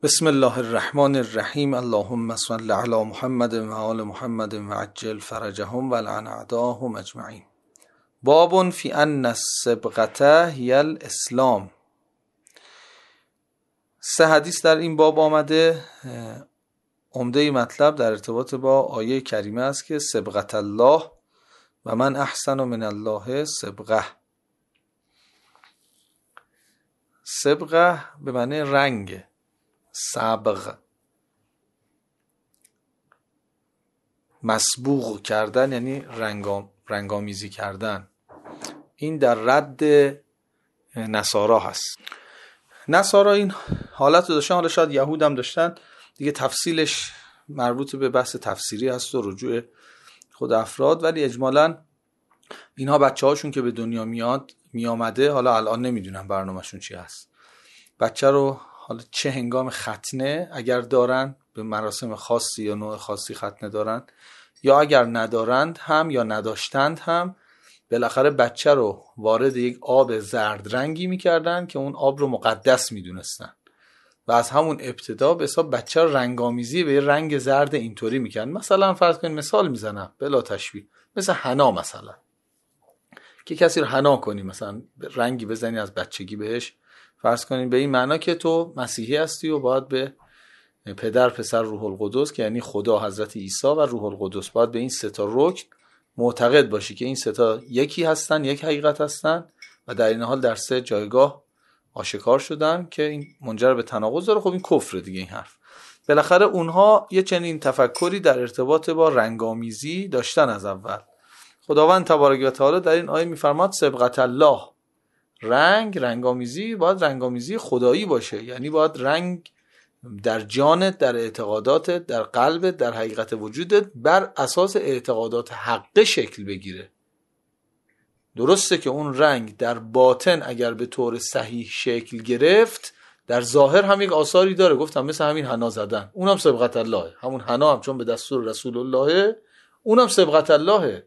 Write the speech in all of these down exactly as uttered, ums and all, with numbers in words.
بسم الله الرحمن الرحیم. اللهم صل علی محمد و آل محمد و عجل فرجهم و لعن اعداهم اجمعین. باب فی ان الصبغة هی الاسلام. سه حدیث در این باب آمده. عمده مطلب در ارتباط با آیه کریمه است که صبغة الله و من احسن من الله صبغة. صبغه به معنی رنگ، صبغ مسبوغ کردن یعنی رنگام رنگامیزی کردن. این در رد نصارا هست. نصارا این حالت رو داشتن، حالا شاید یهود هم داشتن دیگه، تفصیلش مربوط به بحث تفسیری هست و رجوع خود افراد، ولی اجمالاً اینها بچه هاشون که به دنیا میاد میامده، حالا الان نمیدونن برنامهشون چی هست، بچه رو حالا چه هنگام ختنه اگر دارن به مراسم خاصی یا نوع خاصی ختنه دارن، یا اگر ندارند هم یا نداشتند هم، بالاخره بچه رو وارد یک آب زرد رنگی میکردن که اون آب رو مقدس میدونستن و از همون ابتدا به حساب بچه رو رنگامیزی به رنگ زرد اینطوری میکردن. مثلا فرض کنید، مثال میزنم بلا تشبیه، مثل حنا، مثلا که کسی رو حنا کنی، مثلا رنگی بزنی از بچگی بهش، فرض کنین به این معنا که تو مسیحی هستی و باید به پدر، پسر، روح القدس که یعنی خدا، حضرت عیسی و روح القدس، باید به این سه تا رکن معتقد باشی که این سه تا یکی هستن، یک حقیقت هستن و در این حال در سه جایگاه آشکار شدن که این منجر به تناقض داره. خب این کفر دیگه این حرف. بالاخره اونها یه چنین تفکری در ارتباط با رنگامیزی داشتن از اول. خداوند تبارک و تعالی در این آیه میفرماد صبغة الله، رنگ، رنگامیزی باید رنگامیزی خدایی باشه، یعنی باید رنگ در جانت، در اعتقاداتت، در قلبت، در حقیقت وجودت بر اساس اعتقادات حقه شکل بگیره. درسته که اون رنگ در باطن اگر به طور صحیح شکل گرفت، در ظاهر هم یک آثاری داره. گفتم مثل همین حنا زدن، اونم صبغة الله، همون حنا هم چون به دستور رسول الله، اونم صبغة الله.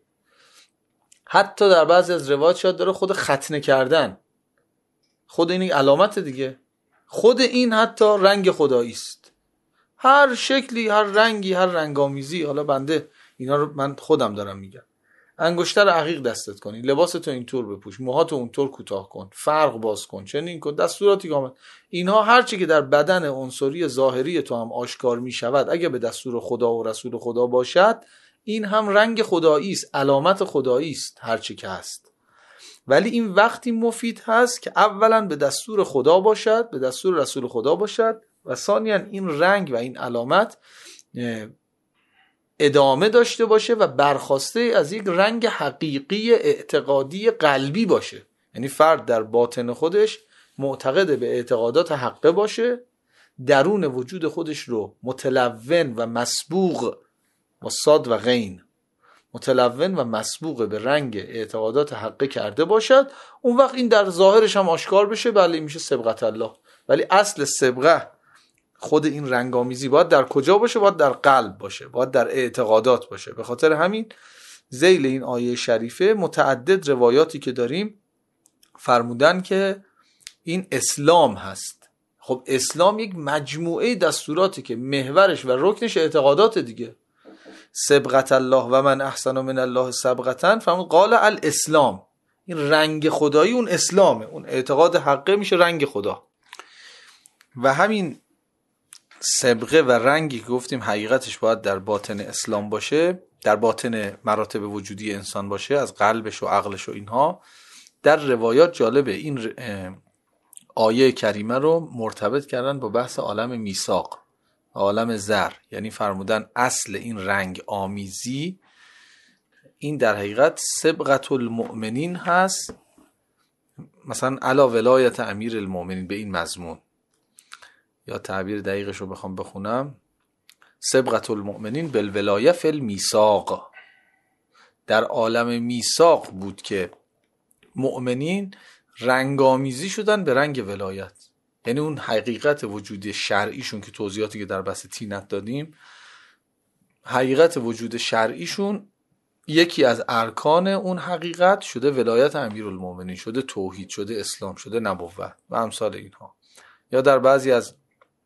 حتی در بعضی از روایات شاید داره خود ختنه کردن، خود این علامت دیگه، خود این حتی رنگ خدایی است. هر شکلی، هر رنگی، هر رنگامیزی. حالا بنده اینا رو من خودم دارم میگم. انگشتر عقیق دستت کنی، لباستو اینطور بپوش، موهاتو اونطور کوتاه کن، فرق باز کن، چنین کن، دستوراتی که آمد. اینها هر چی که در بدن عنصری ظاهری تو هم آشکار میشود، اگه به دستور خدا و رسول خدا باشد، این هم رنگ خدایی است، علامت خدایی است، هر چی که هست. ولی این وقتی مفید هست که اولا به دستور خدا باشد، به دستور رسول خدا باشد، و ثانیاً این رنگ و این علامت ادامه داشته باشه و برخواسته از یک رنگ حقیقی اعتقادی قلبی باشه. یعنی فرد در باطن خودش معتقد به اعتقادات حقه باشه، درون وجود خودش رو متلون و مسبوغ و صاد و غین، متلون و مسبوق به رنگ اعتقادات حقه کرده باشد. اون وقت این در ظاهرش هم آشکار بشه، بله میشه صبغة الله. ولی اصل صبغه، خود این رنگامیزی باید در کجا باشه؟ باید در قلب باشه، باید در اعتقادات باشه. به خاطر همین ذیل این آیه شریفه متعدد روایاتی که داریم فرمودن که این اسلام هست. خب اسلام یک مجموعه دستوراتی که محورش و رکنش اعتقادات دیگه. صبغة الله و من احسن من الله صبغة، فرمود قال الاسلام، این رنگ خدایی اون اسلامه، اون اعتقاد حقه میشه رنگ خدا. و همین صبغه و رنگی که گفتیم حقیقتش باید در باطن اسلام باشه، در باطن مراتب وجودی انسان باشه، از قلبش و عقلش و اینها. در روایات جالبه این آیه کریمه رو مرتبط کردن با بحث عالم میثاق، عالم زر. یعنی فرمودن اصل این رنگ آمیزی این در حقیقت صبغة المؤمنین هست، مثلا علا ولایت امیر المؤمنین، به این مضمون. یا تعبیر دقیقش رو بخوام بخونم، صبغة المؤمنین بالولایه فی المیثاق. در عالم میثاق بود که مؤمنین رنگامیزی شدن به رنگ ولایت. یعنی اون حقیقت وجود شرعیشون که توضیحاتی که در بحث تینت دادیم، حقیقت وجود شرعیشون یکی از ارکان اون حقیقت شده ولایت امیرالمومنین، شده توحید، شده اسلام، شده نبوت و امثال اینها. یا در بعضی از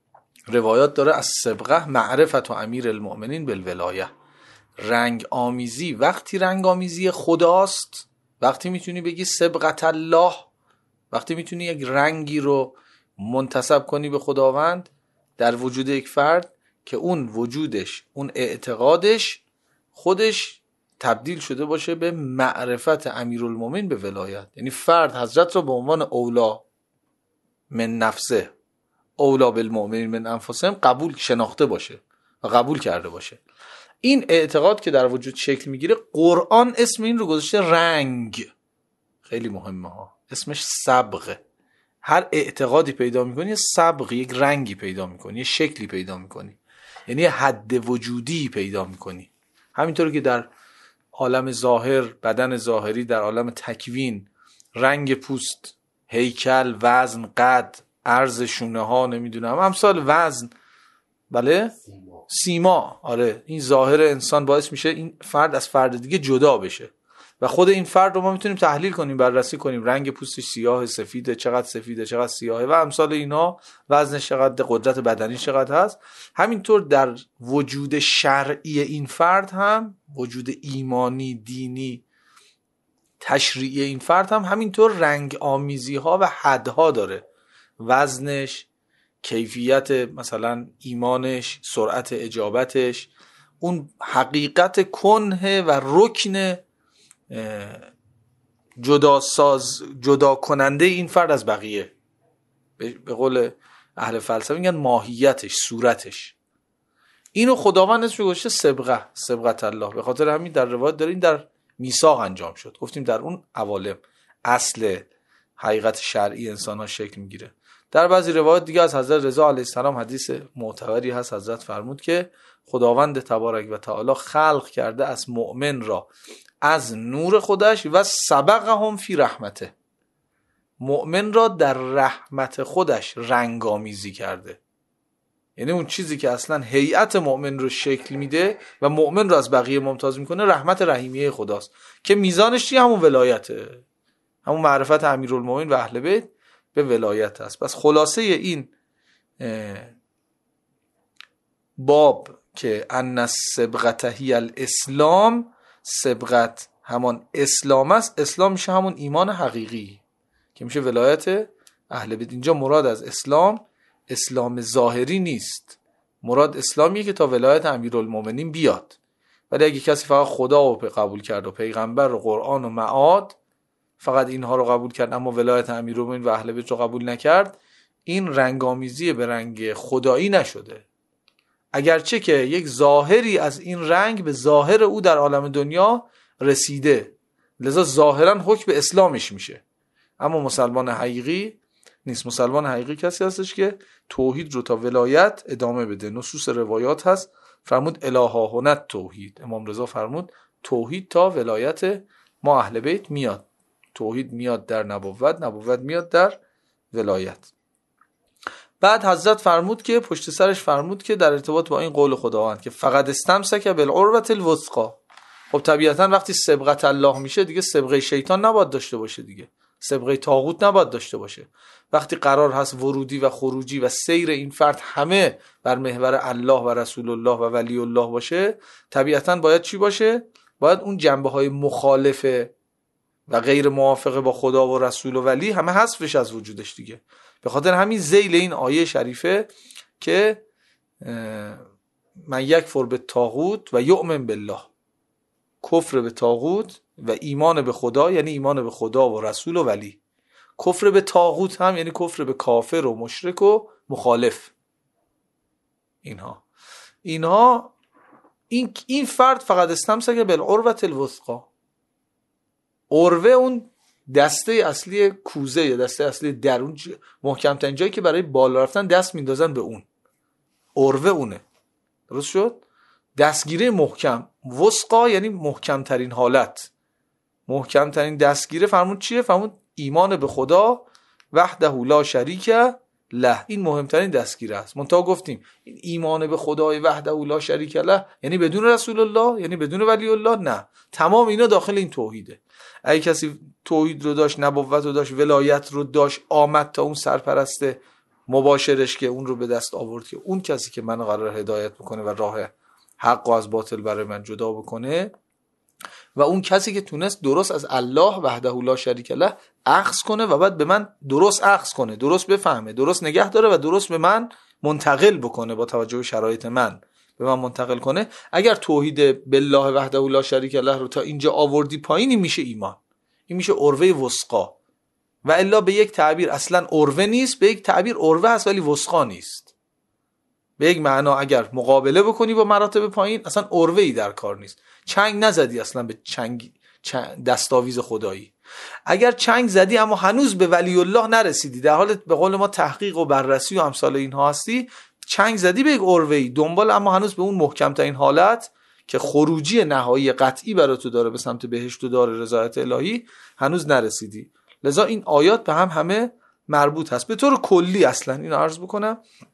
روایات داره از صبغه معرفت و امیر المؤمنین بالولایه. رنگ آمیزی، وقتی رنگ آمیزی خداست، وقتی میتونی بگی صبغت الله، وقتی میتونی یک رنگی رو منتسب کنی به خداوند در وجود یک فرد که اون وجودش، اون اعتقادش خودش تبدیل شده باشه به معرفت امیرالمومنین به ولایت. یعنی فرد حضرت رو به عنوان اولا من نفسه، اولا بالمؤمنین من انفسهم قبول شناخته باشه و قبول کرده باشه. این اعتقاد که در وجود شکل میگیره، قرآن اسم این رو گذاشته رنگ. خیلی مهمه ها، اسمش صبغه. هر اعتقادی پیدا میکنی یه صبغ، یک رنگی پیدا میکنی، یه شکلی پیدا میکنی، یعنی یه حد وجودی پیدا میکنی. همینطور که در عالم ظاهر، بدن ظاهری، در عالم تکوین، رنگ پوست، هیکل، وزن، قد، عرض شونه ها، نمیدونم امثال وزن، بله سیما. سیما آره، این ظاهر انسان باعث میشه این فرد از فرد دیگه جدا بشه و خود این فرد رو ما میتونیم تحلیل کنیم، بررسی کنیم. رنگ پوستش سیاه، سفیده، چقدر سفیده، چقدر سیاهه و امثال اینا، وزنش چقدر، قدرت بدنی چقدر هست. همینطور در وجود شرعی این فرد هم، وجود ایمانی، دینی، تشریعی این فرد هم همینطور رنگ آمیزی ها و حدها داره. وزنش، کیفیت مثلا ایمانش، سرعت اجابتش، اون حقیقت کنه و رکن جدا ساز، جدا کننده این فرد از بقیه. به قول اهل فلسفه میگن ماهیتش، صورتش. اینو خداوند اسمش گذاشته صبغه، صبغت الله. به خاطر همین در روایت دارین در میثاق انجام شد. گفتیم در اون عوالم اصل حقیقت شرعی انسان ها شکل میگیره. در بعضی روایات دیگه از حضرت رضا علیه السلام حدیث معتبری هست، حضرت فرمود که خداوند تبارک و تعالی خلق کرده از مؤمن را از نور خودش و سبقهم فی رحمته، مؤمن را در رحمت خودش رنگامیزی کرده. یعنی اون چیزی که اصلا هیئت مؤمن رو شکل میده و مؤمن رو از بقیه ممتاز میکنه، رحمت رحیمیه خداست که میزانش چیه؟ همون ولایته، همون معرفت امیرالمومنین و اهل بیت به ولایت است. پس خلاصه این باب که ان الصبغة هی الاسلام، صبغت همان اسلام است. اسلام میشه همون ایمان حقیقی که میشه ولایت اهل بیت. اینجا مراد از اسلام اسلام ظاهری نیست، مراد اسلامیه که تا ولایت امیرالمومنین بیاد. ولی اگه کسی فقط خدا رو قبول کرد و پیغمبر و قرآن و معاد، فقط اینها رو قبول کرد اما ولایت امیرالمومنین و اهل بیت رو قبول نکرد، این رنگامیزی به رنگ خدایی نشده. اگرچه که یک ظاهری از این رنگ به ظاهر او در عالم دنیا رسیده، لذا ظاهرا حکم به اسلامش میشه، اما مسلمان حقیقی نیست. مسلمان حقیقی کسی هستش که توحید رو تا ولایت ادامه بده. نصوص روایات هست، فرمود الهاهنت توحید. امام رضا فرمود توحید تا ولایت ما اهل بیت میاد. توحید میاد در نبوت، نبوت میاد در ولایت. بعد حضرت فرمود که پشت سرش فرمود که در ارتباط با این قول خداوند که فقط استمسک بالعروة الوثقی، خب طبیعتا وقتی صبغت الله میشه دیگه صبغه شیطان نباید داشته باشه، دیگه صبغه طاغوت نباید داشته باشه. وقتی قرار هست ورودی و خروجی و سیر این فرد همه بر محور الله و رسول الله و ولی الله باشه، طبیعتا باید چی باشه؟ باید اون جنبه های مخالفه و غیر موافقه با خدا و رسول و ولی همه حذفش از وجودش دیگه. به خاطر همین ذیل این آیه شریفه که من یکفر به طاغوت و یؤمن بالله، کفر به طاغوت و ایمان به خدا یعنی ایمان به خدا و رسول و ولی. کفر به طاغوت هم یعنی کفر به کافر و مشرک و مخالف. اینها اینها این این فرد فقط استمسک بالعروة الوثقی. عروه اون دسته اصلی کوزه یا دسته اصلی درون، محکم ترین جایی که برای بالا رفتن دست میندازن به اون، عروه اونه. درست شد؟ دستگیره محکم. وثقا یعنی محکم ترین حالت، محکم ترین دستگیره. فرمود چیه؟ فرمود ایمان به خدا وحده لا شریک له، این مهمترین دستگیره است. منتها گفتیم این ایمان به خدای وحده لا شریک له یعنی بدون رسول الله، یعنی بدون ولی الله؟ نه، تمام اینا داخل این توحیده. اگه کسی توحید رو داشت، نبوت رو داشت، ولایت رو داشت، آمد تا اون سرپرست مباشرش که اون رو به دست آورد که اون کسی که منو قرار هدایت بکنه و راه حق و از باطل برای من جدا بکنه و اون کسی که تونست درست از الله وحده لا شریک له اخذ کنه و بعد به من درست اخذ کنه، درست بفهمه، درست نگه داره و درست به من منتقل بکنه، با توجه به شرایط من به من منتقل کنه. اگر توحید بالله وحده لا شریک له رو تا اینجا آوردی پایینی میشه ایمان، این میشه عروه وثقا. و الا به یک تعبیر اصلا عروه نیست، به یک تعبیر عروه هست ولی وثقا نیست. به یک معنا اگر مقابله بکنی با مراتب پایین اصلا عروه ای در کار نیست، چنگ نزدی اصلا به چنگ دستاویز خدایی. اگر چنگ زدی اما هنوز به ولی الله نرسیدی، در حال به قول ما تحقیق و بررسی و امثال اینها هستی، چنگ زدی به یک عروه ای دنبال، اما هنوز به اون محکم ترین حالت که خروجی نهایی قطعی برای تو داره به سمت بهشت و دار رضایت الهی هنوز نرسیدی. لذا این آیات به هم همه مربوط هست. به طور کلی اصلا این عرض بکنم،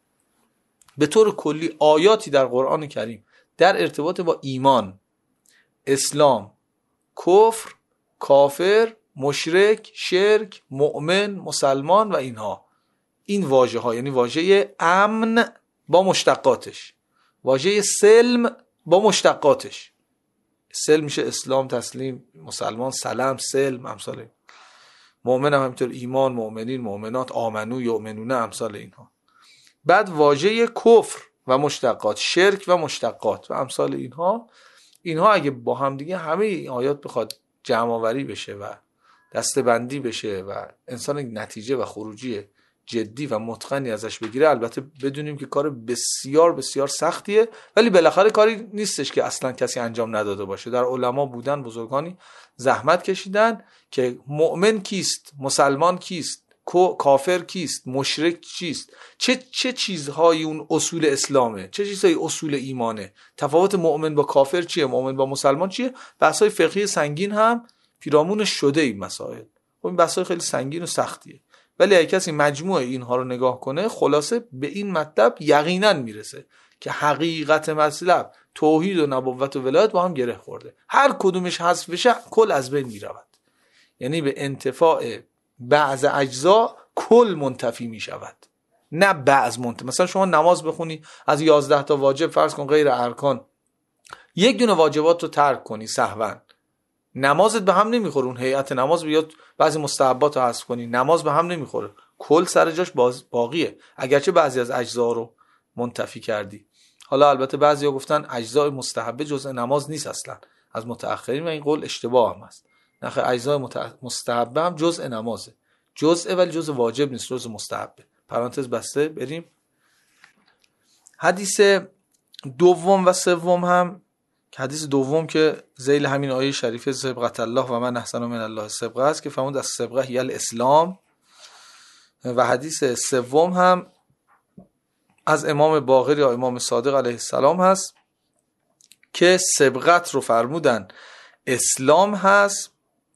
به طور کلی آیاتی در قرآن کریم در ارتباط با ایمان، اسلام، کفر، کافر، مشرک، شرک، مؤمن، مسلمان و اینها، این واژه ها یعنی واژه امن با مشتقاتش، واژه سلم با مشتقاتش، سلم میشه اسلام، تسلیم، مسلمان، سلام، سلم، امثال مؤمن هم همینطور ایمان، مؤمنین، مؤمنات، آمنو، یؤمنون، امثال اینها. بعد واژه کفر و مشتقات، شرک و مشتقات و امثال اینها، اینها اگه با هم دیگه همه این آیات بخواد جمع آوری بشه و دسته‌بندی بشه و انسان نتیجه و خروجی جدی و متقنی ازش بگیره، البته بدونیم که کار بسیار بسیار سختیه، ولی بالاخره کاری نیستش که اصلا کسی انجام نداده باشه. در علما بودن بزرگانی زحمت کشیدن که مؤمن کیست، مسلمان کیست، کافر کیست، مشرک چیست، چه چه چیزهایی اون اصول اسلامه، چه چیزهایی اصول ایمانه، تفاوت مؤمن با کافر چیه، مؤمن با مسلمان چیه. بحث‌های فقهی سنگین هم پیرامونش شده این مسائل. خب این بحث‌های خیلی سنگین و سختیه، ولی اگه کسی مجموع اینها رو نگاه کنه خلاصه به این مطلب یقینا میرسه که حقیقت مطلب توحید و نبوت و ولایت با هم گره خورده. هر کدومش حذف بشه کل از بین میرود، یعنی به انتفاع بعض اجزا کل منتفی می شود، نه بعض منتفی. مثلا شما نماز بخونی، از یازده تا واجب فرض کن غیر ارکان یک دونه واجبات رو ترک کنی سهوا، نمازت به هم نمیخوره. اون هیئت نماز بیاد بعضی مستحبات رو حذف کنی، نماز به هم نمیخوره، کل سر جاش باقیه، اگرچه بعضی از اجزا رو منتفی کردی. حالا البته بعضیا گفتن اجزای مستحبه جزء نماز نیست اصلا از متأخرین و این قول اشتباه هم است. نخیر، اجزای مستحبه هم جزء نمازه، جزء ولی جزء واجب نیست، جزء مستحبه. پرانتز بسته. بریم حدیث دوم و سوم هم، که حدیث دوم که ذیل همین آیه شریفه صبغت الله و من احسن من الله صبغه است که فرمود از صبغه هی الاسلام، و حدیث سوم هم از امام باقر یا امام صادق علیه السلام هست که صبغت رو فرمودن اسلام هست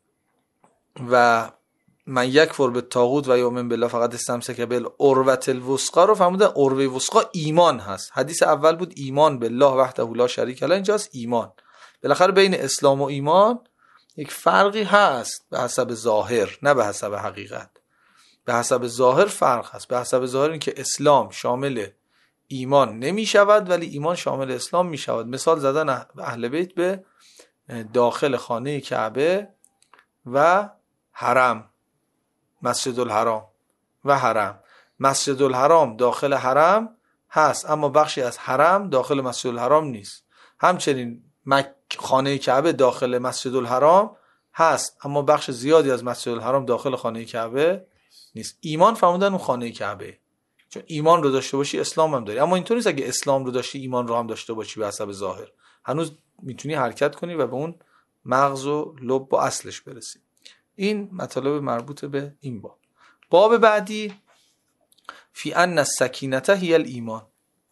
و من یکفر بالطاغوت و یؤمن بالله فقد استمسک بالعروة الوثقی رو فرمودن عروه وثقی ایمان هست. حدیث اول بود ایمان بالله وحده لا شریک له، اینجاست ایمان. بالاخره بین اسلام و ایمان یک فرقی هست به حسب ظاهر، نه به حسب حقیقت. به حسب ظاهر فرق هست. به حسب ظاهر این که اسلام شامل ایمان نمی شود ولی ایمان شامل اسلام می شود. مثال زدن اهل بیت به داخل خانه کعبه و حرم، مسجد الحرام و حرم. مسجد الحرام داخل حرم هست اما بخشی از حرم داخل مسجد الحرام نیست. همچنین مک خانه کعبه داخل مسجد الحرام هست اما بخش زیادی از مسجد الحرام داخل خانه کعبه نیست. ایمان فرمودن اون خانه کعبه، چون ایمان رو داشته باشی اسلام هم داری. اما اینطور نیست اگه اسلام رو داشتی ایمان رو هم داشته باشی به حسب ظاهر، هنوز میتونی حرکت کنی و به اون مغز و لب و اصلش برسی. این مطالب مربوط به این باب. باب بعدی فی ان السکینه هی الایمان.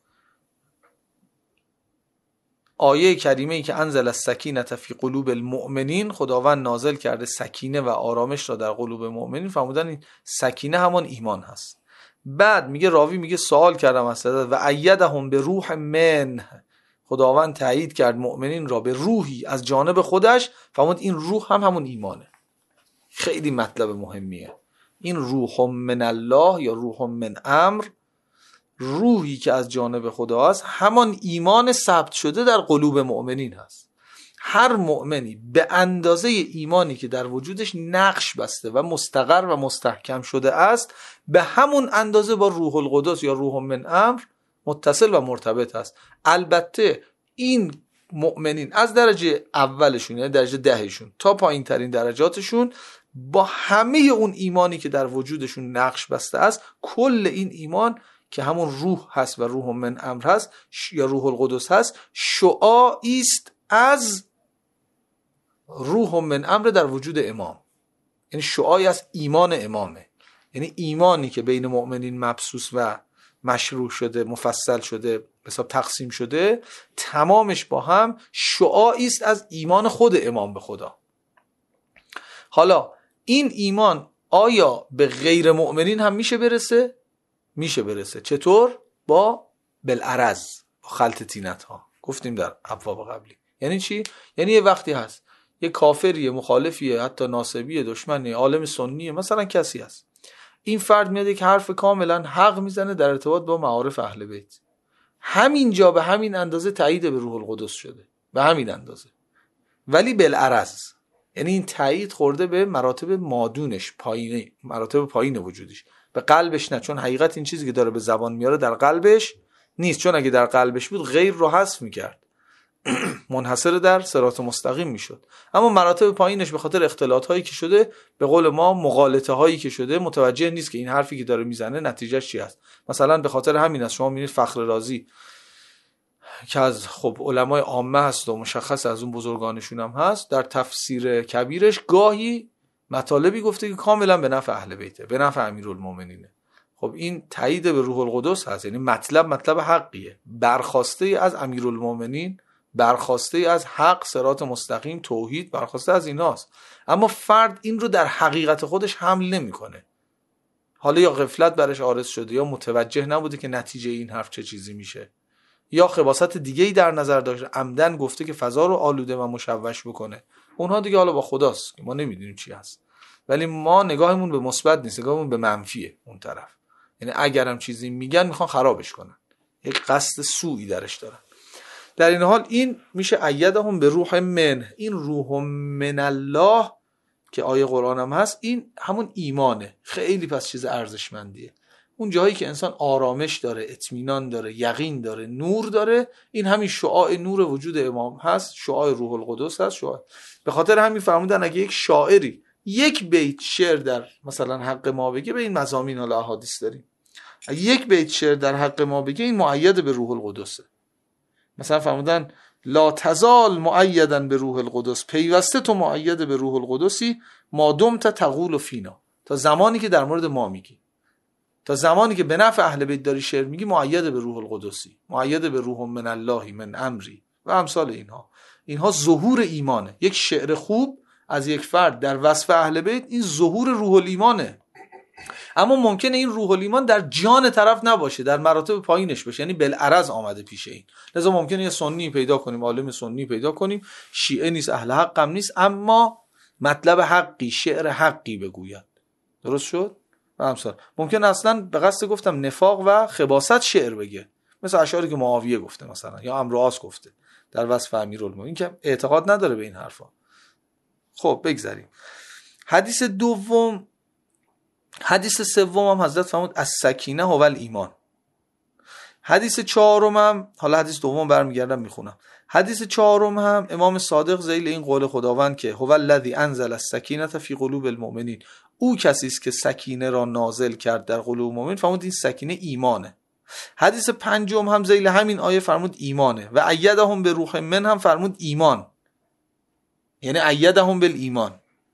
آیه کریمه ای که انزل السکینه فی قلوب المؤمنین، خداوند نازل کرده سکینه و آرامش را در قلوب مؤمنین، فرمودن این سکینه همان ایمان هست. بعد میگه راوی میگه سوال کردم از حضرت و ایدهم به روح من، خداوند تایید کرد مؤمنین را به روحی از جانب خودش، فرمود این روح هم همون ایمانه. خیلی مطلب مهمیه. این روح من الله یا روح من امر روحی که از جانب خدا هست همان ایمان ثبت شده در قلوب مؤمنین هست. هر مؤمنی به اندازه ایمانی که در وجودش نقش بسته و مستقر و مستحکم شده است، به همون اندازه با روح القدس یا روح من امر متصل و مرتبط است. البته این مؤمنین از درجه اولشون یعنی درجه دهشون تا پایین ترین درجاتشون با همه اون ایمانی که در وجودشون نقش بسته است، کل این ایمان که همون روح هست و روح من امر هست یا روح القدس هست، شعاعی است از روح من امر در وجود امام. یعنی شعاعی از ایمان امامه، یعنی ایمانی که بین مؤمنین مبثوث و مشروع شده، مفصل شده، حساب تقسیم شده، تمامش با هم شعاعی است از ایمان خود امام به خدا. حالا این ایمان آیا به غیر مؤمنین هم میشه برسه؟ میشه برسه. چطور؟ با بالعرض، با خلط تینت ها. گفتیم در ابواب قبلی. یعنی چی؟ یعنی یه وقتی هست یه کافریه، مخالفیه، حتی ناصبیه، دشمنیه، عالم سنیه، مثلا کسی هست، این فرد میاد یک حرف کاملا حق میزنه در ارتباط با معارف اهل بیت، همینجا به همین اندازه تایید به روح القدس شده، به همین اندازه، ولی بالعرض، یعنی این تایید خورده به مراتب مادونش، پایینه، مراتب پایین وجودش، به قلبش نه، چون حقیقت این چیزی که داره به زبان میاره در قلبش نیست، چون اگه در قلبش بود غیر رو حذف میکرد، منحصر در صراط مستقیم میشد. اما مراتب پایینش به خاطر اختلاط هایی که شده، به قول ما مغالطه هایی که شده، متوجه نیست که این حرفی که داره میزنه نتیجهش چی است. مثلا به خاطر همین است شما میبینید فخر رازی که از خب علمای عامه هست و مشخص از اون بزرگانشون هم هست، در تفسیر کبیرش گاهی مطالبی گفته که کاملا به نفع اهل بیته، به نفع امیرالمومنینه. خب این تایید به روح القدس هست، یعنی مطلب مطلب حقیه، برخواسته از امیرالمومنین، برخواسته از حق، صراط مستقیم، توحید، برخواسته از ایناست. اما فرد این رو در حقیقت خودش حمل نمیکنه. حالا یا غفلت برش عارض شده، یا متوجه نبوده که نتیجه این حرف چه چیزی میشه، یا خباثت دیگه‌ای در نظر داشته، عمدن گفته که فضا رو آلوده و مشوش بکنه. اونها دیگه حالا با خداست، ما نمیدونیم چی هست. ولی ما نگاهمون به مثبت نیست، نگاهمون به منفیه اون طرف. یعنی اگرم چیزی میگن میخوان خرابش کنن، یک قصد سوئی درش دارن. در این حال این میشه ایدهم به روح من، این روح من الله که آیه قرآن هم هست، این همون ایمانه. خیلی پس چیز ارزشمندیه. اون جایی که انسان آرامش داره، اطمینان داره، یقین داره، نور داره، این همین شعاع نور وجود امام هست، شعاع روح القدس هست. شعاع به خاطر همین فرمودن اگه یک شاعری یک بیت شعر در مثلا حق ما بگه، به این مضامین حالا احادیث داریم، اگه یک بیت شعر در حق ما بگه این مؤید به روح القدسه. مثلا فرمودن لا تزال مؤیدا به روح القدس، پیوسته تو مؤید به روح القدسی، ما دمت تقول فینا، تا زمانی که در مورد ما میگی، تا زمانی که به نفع اهل بیت داری شعر میگی، مؤید به روح القدسی، مؤید به روح من الله من امری و امثال اینها. اینها ظهور ایمانه. یک شعر خوب از یک فرد در وصف اهل بیت، این ظهور روح الایمانه. اما ممکنه این روح الایمان در جان طرف نباشه، در مراتب پایینش باشه، یعنی بالعرض آمده پیش این. لذا ممکنه یه سنی پیدا کنیم، عالم سنی پیدا کنیم، شیعه نیست، اهل حق هم نیست، اما مطلب حقی، شعر حقی بگوید. درست شد؟ و امثال ممکنه اصلا به قصد گفتم نفاق و خباثت شعر بگه، مثل اشعاری که معاویه گفته مثلا، یا عمرو عاص گفته در وصف امیرالمومنین، که اعتقاد نداره به این حرفا. خب بگذاریم. حدیث دوم، حدیث سوم هم حضرت فرمود از سکینه هو الایمان. حدیث چهارم هم، حالا حدیث دوم برمیگردم میخونم، حدیث چهارم هم امام صادق ذیل این قول خداوند که هو الذی انزل السکینه فی قلوب المؤمنین، او کسی است که سکینه را نازل کرد در قلوب مؤمن، فرمود این سکینه ایمانه. حدیث پنجم هم ذیل همین آیه فرمود ایمانه. و ایدهم به روح من هم فرمود ایمان، یعنی ایدهم بالایمان.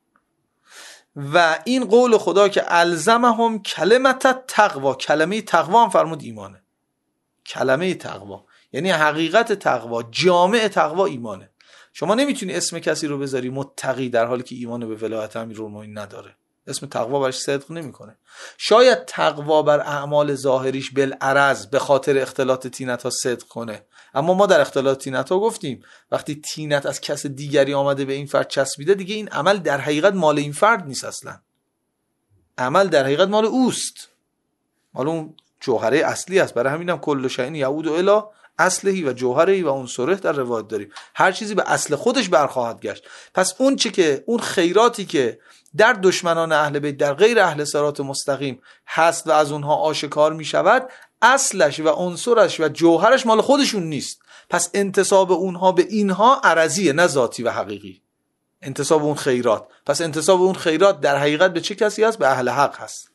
و این قول خدا که الزمهم کلمت تقوا، کلمه تقوا هم فرمود ایمانه. کلمه تقوا یعنی حقیقت تقوا، جامع تقوا ایمانه. شما نمیتونی اسم کسی رو بذاری متقی در حالی که ایمان به ولایت امیرالمومنین نداره، اسم تقوا برش صدق نمیکنه. شاید تقوا بر اعمال ظاهریش بالعرض به خاطر اختلاط تینت ها صدق کنه، اما ما در اختلاط تینت ها گفتیم وقتی تینت از کس دیگری آمده به این فرد چسبیده، دیگه این عمل در حقیقت مال این فرد نیست، اصلا عمل در حقیقت مال اوست، مال اون جوهره اصلی است. برای همینم کل شیء یعود الی اصلهی و جوهرهی و عنصره در روایت داریم. هر چیزی به اصل خودش برخواهد گشت. پس اون چی که اون خیراتی که در دشمنان اهل بیت، در غیر اهل صراط مستقیم هست و از اونها آشکار می شود، اصلش و عنصرش و جوهرش مال خودشون نیست. پس انتساب اونها به اینها عرضیه، نه ذاتی و حقیقی. انتساب اون خیرات، پس انتساب اون خیرات در حقیقت به چه کسی هست؟ به اهل حق هست.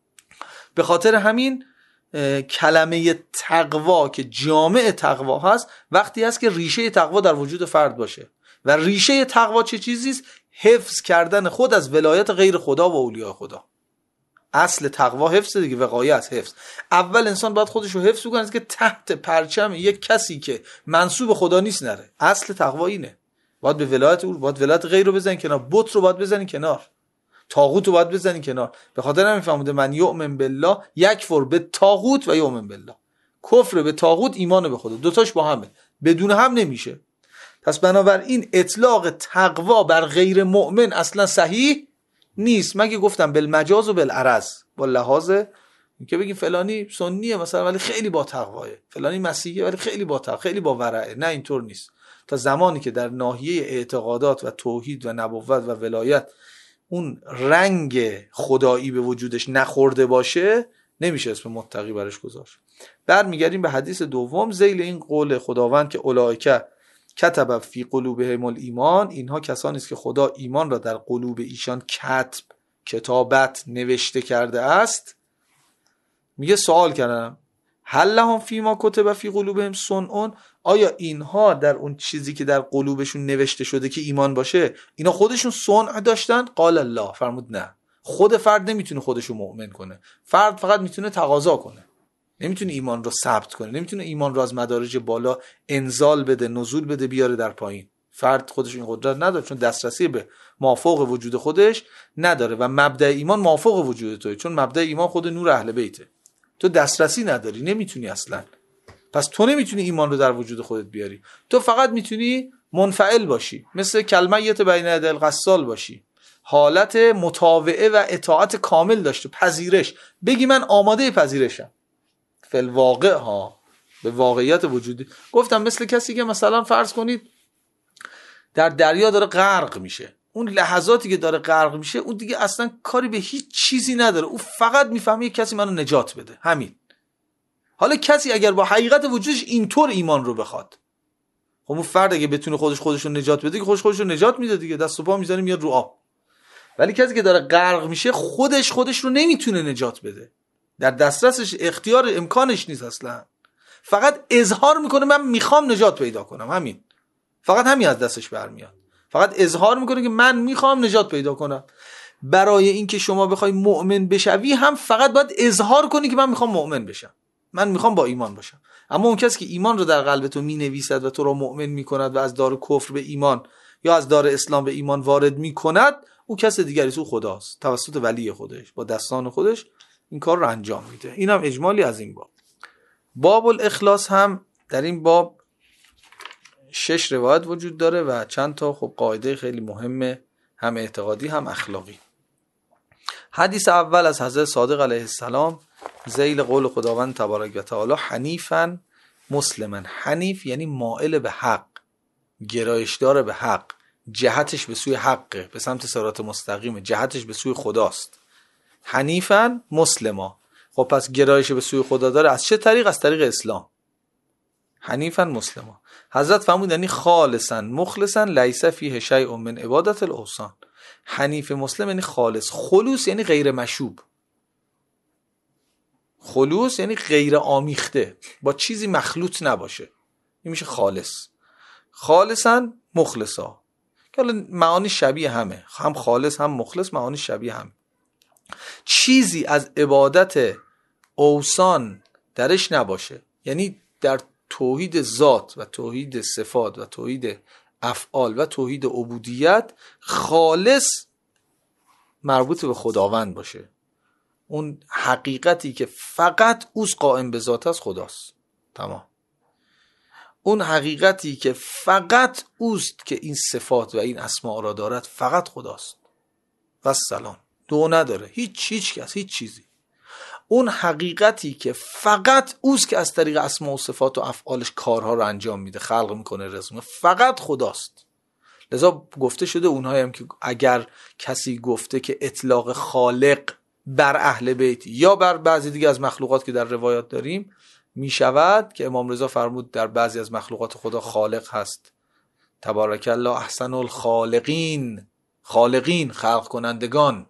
به خاطر همین کلمه تقوا که جامع تقوا هست وقتی هست که ریشه تقوا در وجود فرد باشه. و ریشه تقوا چه چیزیست؟ حفظ کردن خود از ولایت غیر خدا و اولیاء خدا. اصل تقوا حفظ دیگه، وقایه از حفظ. اول انسان باید خودش رو حفظ کنه که تحت پرچم یک کسی که منسوب خدا نیست نره. اصل تقوا اینه. باید به ولایت او، باید ولایت غیر رو بزنین کنار، بت رو باید بزنین کنار، طاغوت رو باید بزنین کنار. به خاطر همین فرموده من یؤمن بالله یکفر به طاغوت و یؤمن بالله. کفر به طاغوت، ایمان به خدا، دوتاش با همه، بدون هم نمیشه. پس بنابراین اطلاق تقوا بر غیر مؤمن اصلا صحیح نیست، مگه گفتم بالمجاز و بالعرض، با لحاظ اینکه بگیم فلانی سنیه مثلا ولی خیلی با تقواه، فلانی مسیحیه ولی خیلی با تقوا، خیلی با ورعه. نه، اینطور نیست. تا زمانی که در ناحیه اعتقادات و توحید و نبوت و ولایت اون رنگ خدایی به وجودش نخورده باشه نمیشه اسم متقی برش گذاشت. برمیگردیم به حدیث دوم، ذیل این قول خداوند که اولئک کتب فی قلوبهم الایمان، اینها کسانی است که خدا ایمان را در قلوب ایشان کتب، کتابت، نوشته کرده است. میگه سوال کردم هل لهم فیما کتب فی قلوبهم صنع، آیا اینها در اون چیزی که در قلوبشون نوشته شده که ایمان باشه اینا خودشون صنع داشتن؟ قال الله، فرمود نه. خود فرد نمیتونه خودشو مؤمن کنه، فرد فقط میتونه تقاضا کنه، نمیتونه ایمان رو ثبت کنه، نمیتونه ایمان رو از مدارج بالا انزال بده، نزول بده، بیاره در پایین. فرد خودش این قدرت نداره، چون دسترسی به مافوق وجود خودش نداره و مبدأ ایمان مافوق وجود توئه، چون مبدأ ایمان خود نور اهل بیته. تو دسترسی نداری، نمیتونی اصلا. پس تو نمیتونی ایمان رو در وجود خودت بیاری، تو فقط میتونی منفعل باشی، مثل کلمیت بین یدی الغسال باشی، حالت مطاوعه و اطاعت کامل داشته، پذیرش، بگی من آماده پذیرشم. فل واقع ها، به واقعیت وجودی. گفتم مثل کسی که مثلا فرض کنید در دریا داره غرق میشه، اون لحظاتی که داره غرق میشه اون دیگه اصلا کاری به هیچ چیزی نداره، اون فقط میفهمه کسی منو نجات بده، همین. حالا کسی اگر با حقیقت وجودش اینطور ایمان رو بخواد، خب اون فرد اگه بتونه خودش خودش رو نجات بده که خودش خودش رو نجات میده دیگه، دست و پا میزنه میاد رو آب. ولی کسی که داره غرق میشه خودش خودش رو نمیتونه نجات بده، در دسترسش اختیار امکانش نیست اصلا، فقط اظهار میکنه من میخوام نجات پیدا کنم، همین، فقط همین از دستش برمیاد، فقط اظهار میکنه که من میخوام نجات پیدا کنم. برای اینکه شما بخوای مؤمن بشوی هم فقط باید اظهار کنی که من میخوام مؤمن بشم، من میخوام با ایمان باشم. اما اون کسی که ایمان رو در قلب تو مینویسد و تو رو مؤمن میکند و از دار کفر به ایمان یا از دار اسلام به ایمان وارد میکند، او کس دیگری تو خداست، توسط ولی خودش با دستان خودش این کار رو انجام میده. این هم اجمالی از این باب. باب الاخلاص هم در این باب شش روایت وجود داره و چند تا خب قاعده خیلی مهمه، هم اعتقادی هم اخلاقی. حدیث اول از حضرت صادق علیه السلام، ذیل قول خداوند تبارک و تعالی حنیفاً مسلماً. حنیف یعنی مائل به حق، گرایشدار به حق، جهتش به سوی حقه، به سمت صراط مستقیمه، جهتش به سوی خداست. حنیفاً مسلما، خب پس گرایش به سوی خدا داره از چه طریق؟ از طریق اسلام. حنیفاً مسلما. حضرت فرمود یعنی خالصاً مخلصاً لیس فیه شیء من عبادت الاوثان. حنیف مسلم یعنی خالص، خلوص یعنی غیر مشوب، خلوص یعنی غیر آمیخته، با چیزی مخلوط نباشه، این میشه خالص. خالصاً مخلصا که حالا معانی شبیه همه، هم خالص هم مخلص معانی شبیه هم. چیزی از عبادت اوثان درش نباشه، یعنی در توحید ذات و توحید صفات و توحید افعال و توحید عبودیت خالص مربوط به خداوند باشه. اون حقیقتی که فقط اوست قائم به ذات است خداست، تمام. اون حقیقتی که فقط اوست که این صفات و این اسماء را دارد فقط خداست و سلام، دو نداره، هیچ هیچ کس هیچ چیزی. اون حقیقتی که فقط اوست که از طریق اسما و صفات و افعالش کارها رو انجام میده، خلق میکنه، رزق میکنه، فقط خداست. لذا گفته شده اونهایی هم که اگر کسی گفته که اطلاق خالق بر اهل بیت یا بر بعضی دیگه از مخلوقات که در روایات داریم میشود، که امام رضا فرمود در بعضی از مخلوقات خدا خالق هست، تبارک الله احسن الخالقین، خالقین خلق کنندگان.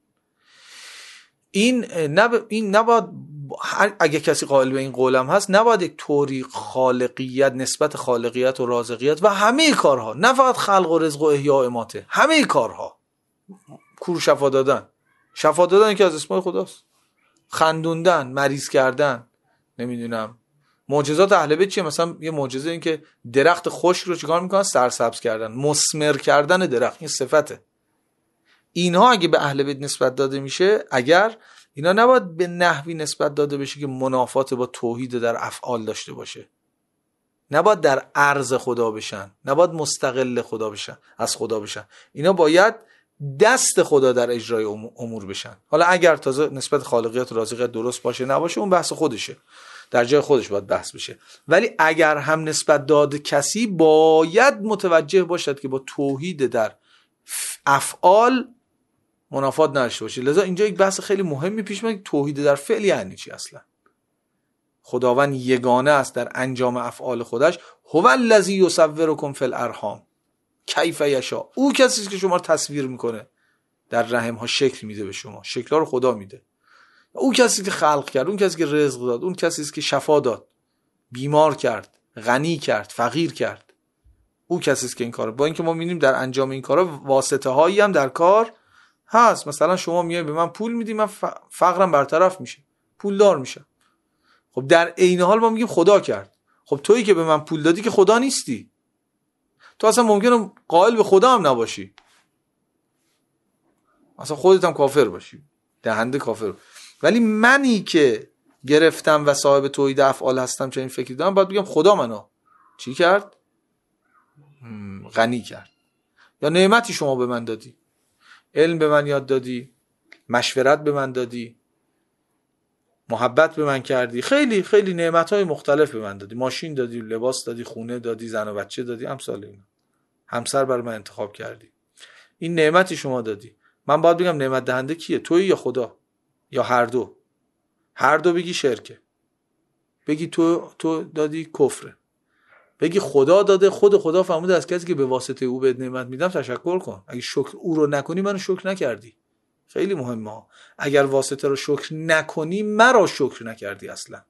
این نب... این نباید، اگه کسی قائل به این قولم هست، نباید یک طوری خالقیت، نسبت خالقیت و رازقیت و همه کارها، نه فقط خلق و رزق و احیا و اماته، همه کارها، کور شفا دادن، شفا دادن که از اسمای خداست، خندوندن، مریض کردن، نمیدونم معجزات اهل بیت چیه؟ مثلا یه معجزه این که درخت خشک رو چیکار میکنن؟ سرسبز کردن، مثمر کردن درخت، این صفته. اینها اگه به اهل بیت نسبت داده میشه، اگر اینا نباید به نحوی نسبت داده بشه که منافات با توحید در افعال داشته باشه، نباید در عرض خدا بشن، نباید مستقل خدا بشن، از خدا بشن. اینا باید دست خدا در اجرای امور بشن. حالا اگر تازه نسبت خالقیت و رازقیت درست باشه نباشه، اون بحث خودشه، در جای خودش باید بحث بشه. ولی اگر هم نسبت داده کسی، باید متوجه باشد که با توحید در افعال منافات نداشته باشه. لذا اینجا یک بحث خیلی مهمی پیش میاد، توحید در فعل یعنی چی اصلا؟ خداوند یگانه است در انجام افعال خودش. هو الذی یصورکم فی الارحام کیف یشاء. او کسی است که شما رو تصویر میکنه در رحم ها، شکل میده به شما، شکل‌ها رو خدا میده. او کسی که خلق کرد، اون کسی که رزق داد، اون کسی است که شفا داد، بیمار کرد، غنی کرد، فقیر کرد. او کسی است که این کارو، با اینکه ما می‌بینیم در انجام این کارا واسطه هایی هم در کار هست. مثلا شما میای به من پول میدی، من فقرم برطرف میشه، پولدار میشم. خب در عین حال ما میگیم خدا کرد. خب تویی که به من پول دادی که خدا نیستی، تو اصلا ممکنه قائل به خدا هم نباشی، اصلا خودت هم کافر باشی، دهنده کافر. ولی منی که گرفتم و صاحب توحید افعال هستم، چه این فکری دارم، باید بگم خدا منو چی کرد؟ غنی کرد. یا نعمتی شما به من دادی، علم به من یاد دادی، مشورت به من دادی، محبت به من کردی، خیلی خیلی نعمت‌های مختلف به من دادی، ماشین دادی، لباس دادی، خونه دادی، زن و بچه دادی، امثال اینا، همسر برای من انتخاب کردی. این نعمتی شما دادی. من باید بگم نعمت دهنده کیه؟ تویی یا خدا؟ یا هر دو؟ هر دو بگی شرکه، بگی تو تو دادی کفره، بگی خدا داده، خود خدا فرموده از کسی که به واسطه او بهت نعمت میدم تشکر کن. اگه شکر او رو نکنی منو شکر نکردی. خیلی مهمه. اگر واسطه رو شکر نکنی مرا شکر نکردی اصلا.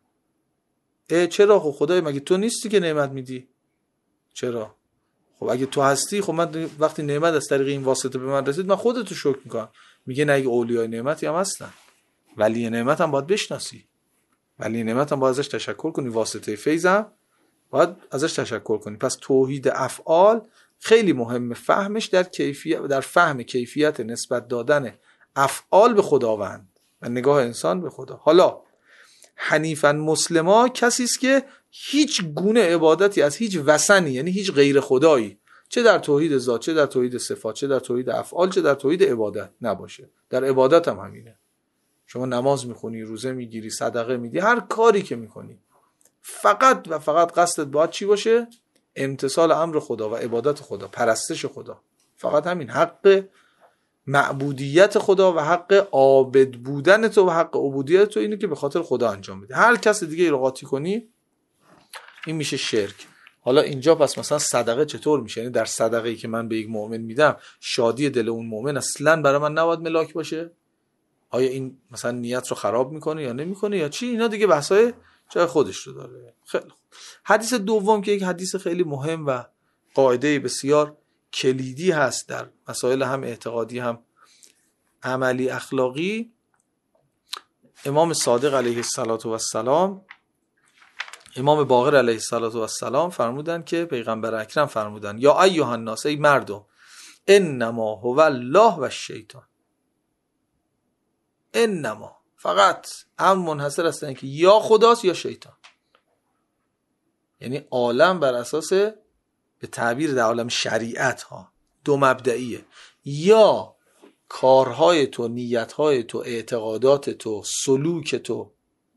اه چرا؟ خب خدای مگه تو نیستی که نعمت میدی؟ چرا؟ خب اگه تو هستی، خب من وقتی نعمت از طریق این واسطه به من رسید، من خودتو شکر میکنم. میگه نه، اگه اولیای نعمتی هم هستن، ولی نعمت هم باید بشناسی، ولی نعمت هم باید ازش تشکر کنی، واسطه فیض هم باید ازش تشکر کنی. پس توحید افعال خیلی مهمه فهمش، در کیفیت، در فهم کیفیت نسبت دادن افعال به خداوند و نگاه انسان به خدا. حالا حنیفاً مسلما کسی است که هیچ گونه عبادتی از هیچ وثنی، یعنی هیچ غیر خدایی، چه در توحید ذات، چه در توحید صفات، چه در توحید افعال، چه در توحید عبادت نباشه. در عبادت هم همینه. شما نماز میخونی، روزه میگیری، صدقه میدی، هر کاری که میکنی، فقط و فقط قصدت باید چی باشه؟ امتثال امر خدا و عبادت خدا، پرستش خدا. فقط همین. حق معبودیت خدا و حق عابد بودن تو و حق عبودیت تو اینه که به خاطر خدا انجام میدی. هر کس دیگه رو قاطی کنی، این میشه شرک. حالا اینجا پس مثلا صدقه چطور میشه؟ یعنی در صدقه‌ای که من به یک مؤمن میدم، شادی دل اون مؤمن اصلا برای من نباید ملاک باشه؟ آیا این مثلا نیت رو خراب میکنه یا نمیکنه یا چی؟ اینا دیگه بحثای جای خودش رو داره. خیلی خوب. حدیث دوم که یک حدیث خیلی مهم و قاعده بسیار کلیدی هست در مسائل هم اعتقادی هم عملی اخلاقی، امام صادق علیه السلام، امام باقر علیه السلام فرمودن که پیغمبر اکرم فرمودن یا ایها الناس، ای مردم، انما هو الله و الشیطان. انما، فقط امر منحصر است که یا خداست یا شیطان. یعنی عالم بر اساس، به تعبیر در عالم شریعت ها، دو مبدئیه، یا کارهای تو، نیتهای تو، اعتقادات تو، سلوک تو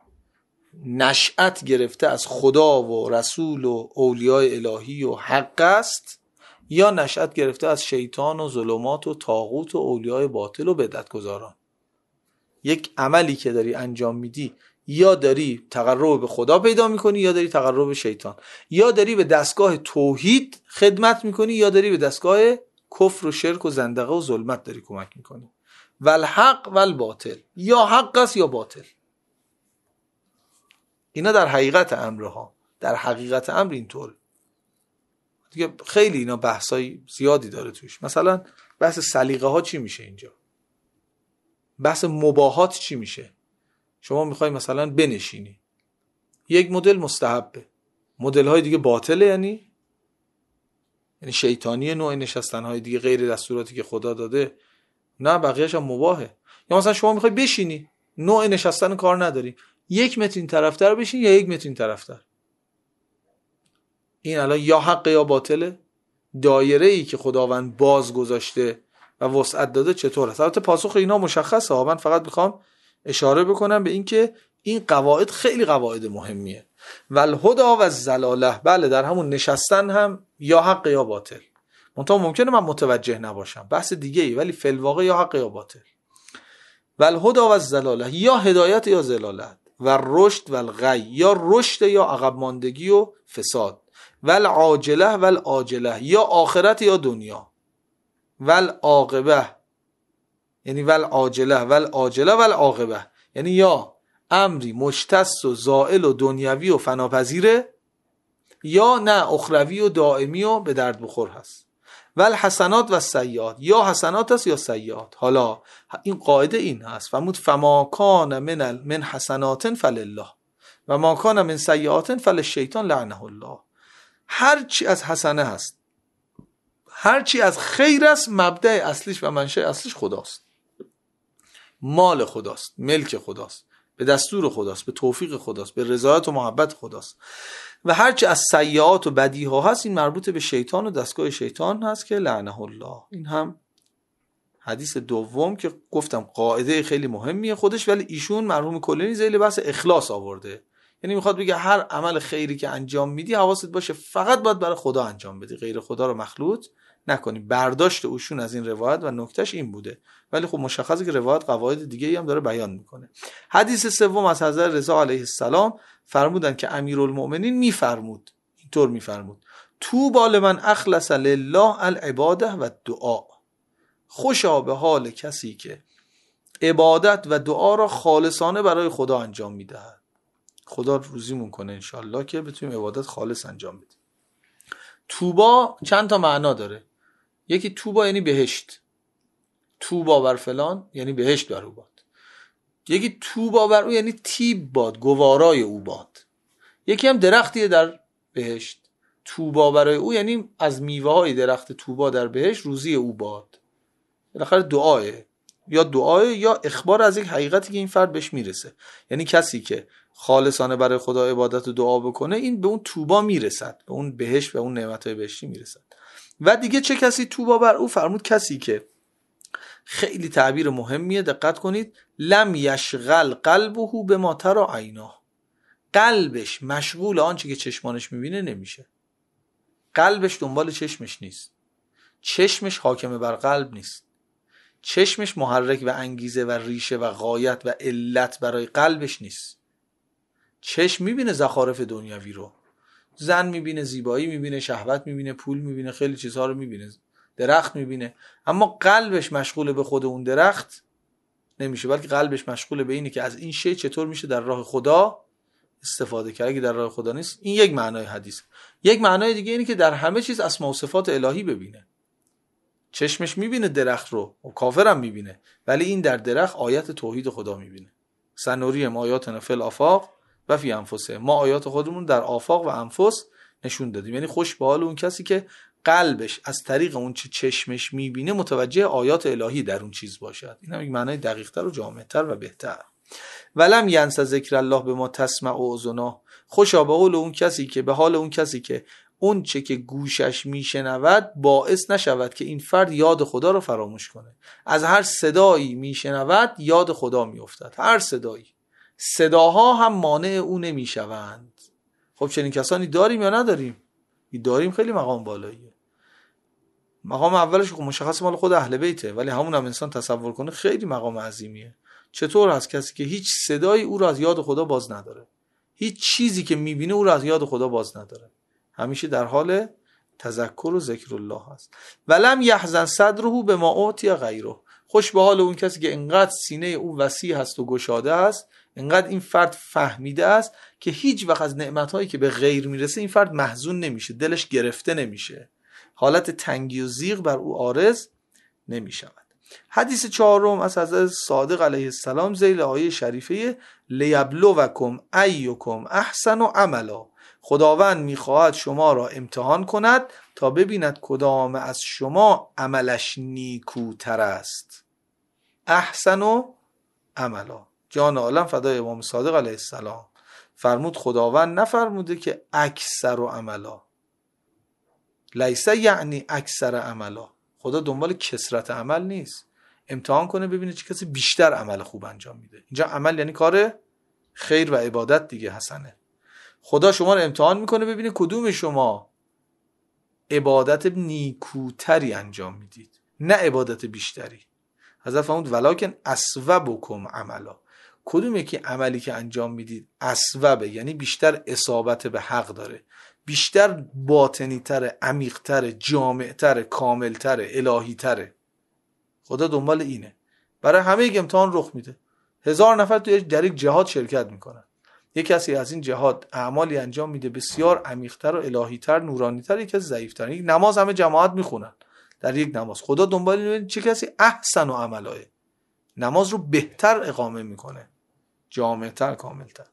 نشأت گرفته از خدا و رسول و اولیاء الهی و حق است، یا نشأت گرفته از شیطان و ظلمات و طاغوت و اولیاء باطل و بدعتگزاران. یک عملی که داری انجام میدی، یا داری تقرب به خدا پیدا میکنی یا داری تقرب به شیطان، یا داری به دستگاه توحید خدمت میکنی یا داری به دستگاه کفر و شرک و زندقه و ظلمت داری کمک میکنی. والحق والباطل، یا حق است یا باطل. اینا در حقیقت امرها، در حقیقت امر اینطور دیگه. خیلی اینا بحثای زیادی داره توش. مثلا بحث سلیقه ها چی میشه اینجا؟ بحث مباحات چی میشه؟ شما میخوای مثلا بنشینی، یک مدل مستحبه، مدل های دیگه باطله، یعنی یعنی شیطانی نوع نشستن های دیگه غیر دستوراتی که خدا داده، نه بقیه‌اش هم مباحه. یا مثلا شما میخوای بشینی، نوع نشستن کار نداری، یک متر این طرفتر بشین یا یک متر این طرفتر. این الان یا حق یا باطله. دایره ای که خداوند باز گذاشته و وسعت داده چطور است؟ البته پاسخ اینا مشخصه. من فقط میخوام اشاره بکنم به این که این قواعد خیلی قواعد مهمیه. والهدی والضلاله، بله در همون نشستن هم یا حق یا باطل. منتها ممکنه من متوجه نباشم، بحث دیگه ای، ولی فی الواقع یا حق یا باطل. والهدی والضلاله، یا هدایت یا ضلالت. و رشد و الغی، یا رشد یا عقب ماندگی و فساد. والعاجله والآجله، یا آخرت یا دنیا. والعاقبه، یعنی والعاجله والآجله والعاقبه، یعنی یا امری مجتث و زائل و دنیوی و فناپذیره، یا نه اخروی و دائمی و به درد بخور هست. والحسنات و سیئات، یا حسنات است یا سیئات. حالا این قاعده این هست، فرمود فما کان من من حسنات فلله و ما کان من سیئات فللشیطان لعنه الله. هر چی از حسنه هست، هر چی از خیر است، مبدأ اصلیش و منشأ اصلیش خداست، مال خداست، ملک خداست، به دستور خداست، به توفیق خداست، به رضایت و محبت خداست. و هرچی از سیئات و بدیها هست، این مربوط به شیطان و دستگاه شیطان هست که لعنه الله. این هم حدیث دوم که گفتم قاعده خیلی مهمیه خودش، ولی ایشون مرحوم کلینی ذیل بحث اخلاص آورده. یعنی میخواد بگه هر عمل خیری که انجام میدی حواست باشه فقط باید برای خدا انجام بدی، غیر خدا رو مخلوط نکنی. برداشت اوشون از این روایت و نکتهش این بوده، ولی خب مشخصه که روایت قواعد دیگه ای هم داره بیان میکنه. حدیث سوم از حضرت رضا علیه السلام فرمودن که امیرالمؤمنین میفرمود، اینطور میفرمود: طوبی لمن اخلص لله العباده و دعا. خوشا به حال کسی که عبادت و دعا را خالصانه برای خدا انجام میدهد. خدا روزیمون کنه انشالله که بتونیم عبادت خالص انجام بدیم. توبا چند تا معنا داره. یکی توبا یعنی بهشت، توبا بر فلان یعنی بهشت بر او باد. یکی توبا بر او یعنی تیب باد، گوارای او باد. یکی هم درختیه در بهشت، توبا برای او یعنی از میوه های درخت توبا در بهشت روزی او باد. بالاخره دعاه، یا دعاه یا اخبار از یک حقیقتی که این فرد بهش میرسه. یعنی کسی که خالصانه برای خدا عبادت و دعا بکنه، این به اون توبا میرسد، به اون بهشت و اون نعمتهای بهشتی میرسد. و دیگه چه کسی توبا بر او؟ فرمود کسی که، خیلی تعبیر مهمیه، دقت کنید، لم یشغل قلبه بما تری عیناه. قلبش مشغول آنچه که چشمانش میبینه نمیشه. قلبش دنبال چشمش نیست، چشمش حاکم بر قلب نیست، چشمش محرک و انگیزه و ریشه و غایت و علت برای قلبش نیست. چشم میبینه زخارف دنیوی رو، زن میبینه، زیبایی میبینه، شهوت میبینه، پول میبینه، خیلی چیزها رو میبینه، درخت میبینه، اما قلبش مشغول به خود اون درخت نمیشه، بلکه قلبش مشغول به اینه که از این شی چطور میشه در راه خدا استفاده کرد. اگه در راه خدا نیست، این یک معنای حدیث. یک معنای دیگه اینه که در همه چیز اسما و صفات الهی ببینه. چشمش میبینه درخت رو و کافرم میبینه، ولی این در درخت آیت توحید خدا میبینه. سنوریم آیاتنا فی الآفاق و فی انفسهم. ما آیات خودمون در آفاق و انفس نشون دادیم. یعنی خوش به حال اون کسی که قلبش از طریق اون چه چشمش میبینه متوجه آیات الهی در اون چیز باشد. این هم یک معنای دقیق‌تر و جامع‌تر و بهتر. ولم ینس ذکر الله به ما تسمع و اذنا. خوشا به حال اون کسی که به حال اون کسی که اون چه که گوشش میشنود باعث نشود که این فرد یاد خدا رو فراموش کنه. از هر صدایی میشنود یاد خدا میافتد. هر صدایی. صداها هم مانع او نمیشوند. خب چنین کسانی داریم یا نداریم؟ داریم. خیلی مقام بالاییه. مقام اولش خب مشخص مال خود اهل بیته، ولی همون هم انسان تصور کنه خیلی مقام عظیمیه. چطور هست کسی که هیچ صدایی او رو از یاد خدا باز نداره، هیچ چیزی که میبینه او رو از یاد خدا باز نداره، همیشه در حال تذکر و ذکر الله هست. ولم یحزن صدره به ما اعطی غیره. خوش به حال اون کسی که انقدر سینه او وسیع هست و گشاده است، انقدر این فرد فهمیده است که هیچ وقت از نعمتهایی که به غیر میرسه این فرد محزون نمیشه، دلش گرفته نمیشه، حالت تنگی و ضیق بر او عارض نمیشود. حدیث چهارم از حضرت صادق علیه السلام ذیل آیه شریفه لیبلوکم ایکم احسن عملا. خداوند میخواهد شما را امتحان کند تا ببیند کدام از شما عملش نیکوتر است. احسن عملا. جان عالم فدای امام صادق علیه السلام فرمود خداوند نفرموده که اکثر عملا، لیس یعنی اکثر عملا. خدا دنبال کثرت عمل نیست، امتحان کنه ببینه چه کسی بیشتر عمل خوب انجام میده. اینجا عمل یعنی کار خیر و عبادت دیگه. حسنه. خدا شما رو امتحان میکنه ببینه کدوم شما عبادت نیکوتری انجام میدید، نه عبادت بیشتری. حضرت فرمود ولکن اصوبکم عملا. کدوم یکی عملی که انجام میدید اصوبه، یعنی بیشتر اصابت به حق داره، بیشتر باطنی تره، عمیق تره، جامع تره، کامل تره، الهی تره. خدا دنبال اینه. برای همه یک امتحان رخ میده. هزار نفر توی در یک جهاد شرکت میکنن، یک کسی از این جهاد اعمالی انجام میده بسیار عمیق تر و الهی تر، نورانی تر، یک کسی ضعیف تر. یک نماز همه جماعت میخونن، در یک نماز خدا دنبال اینه چه کسی احسن و عملاه، نماز رو بهتر اقامه میکنه، جامع تر، کامل تر.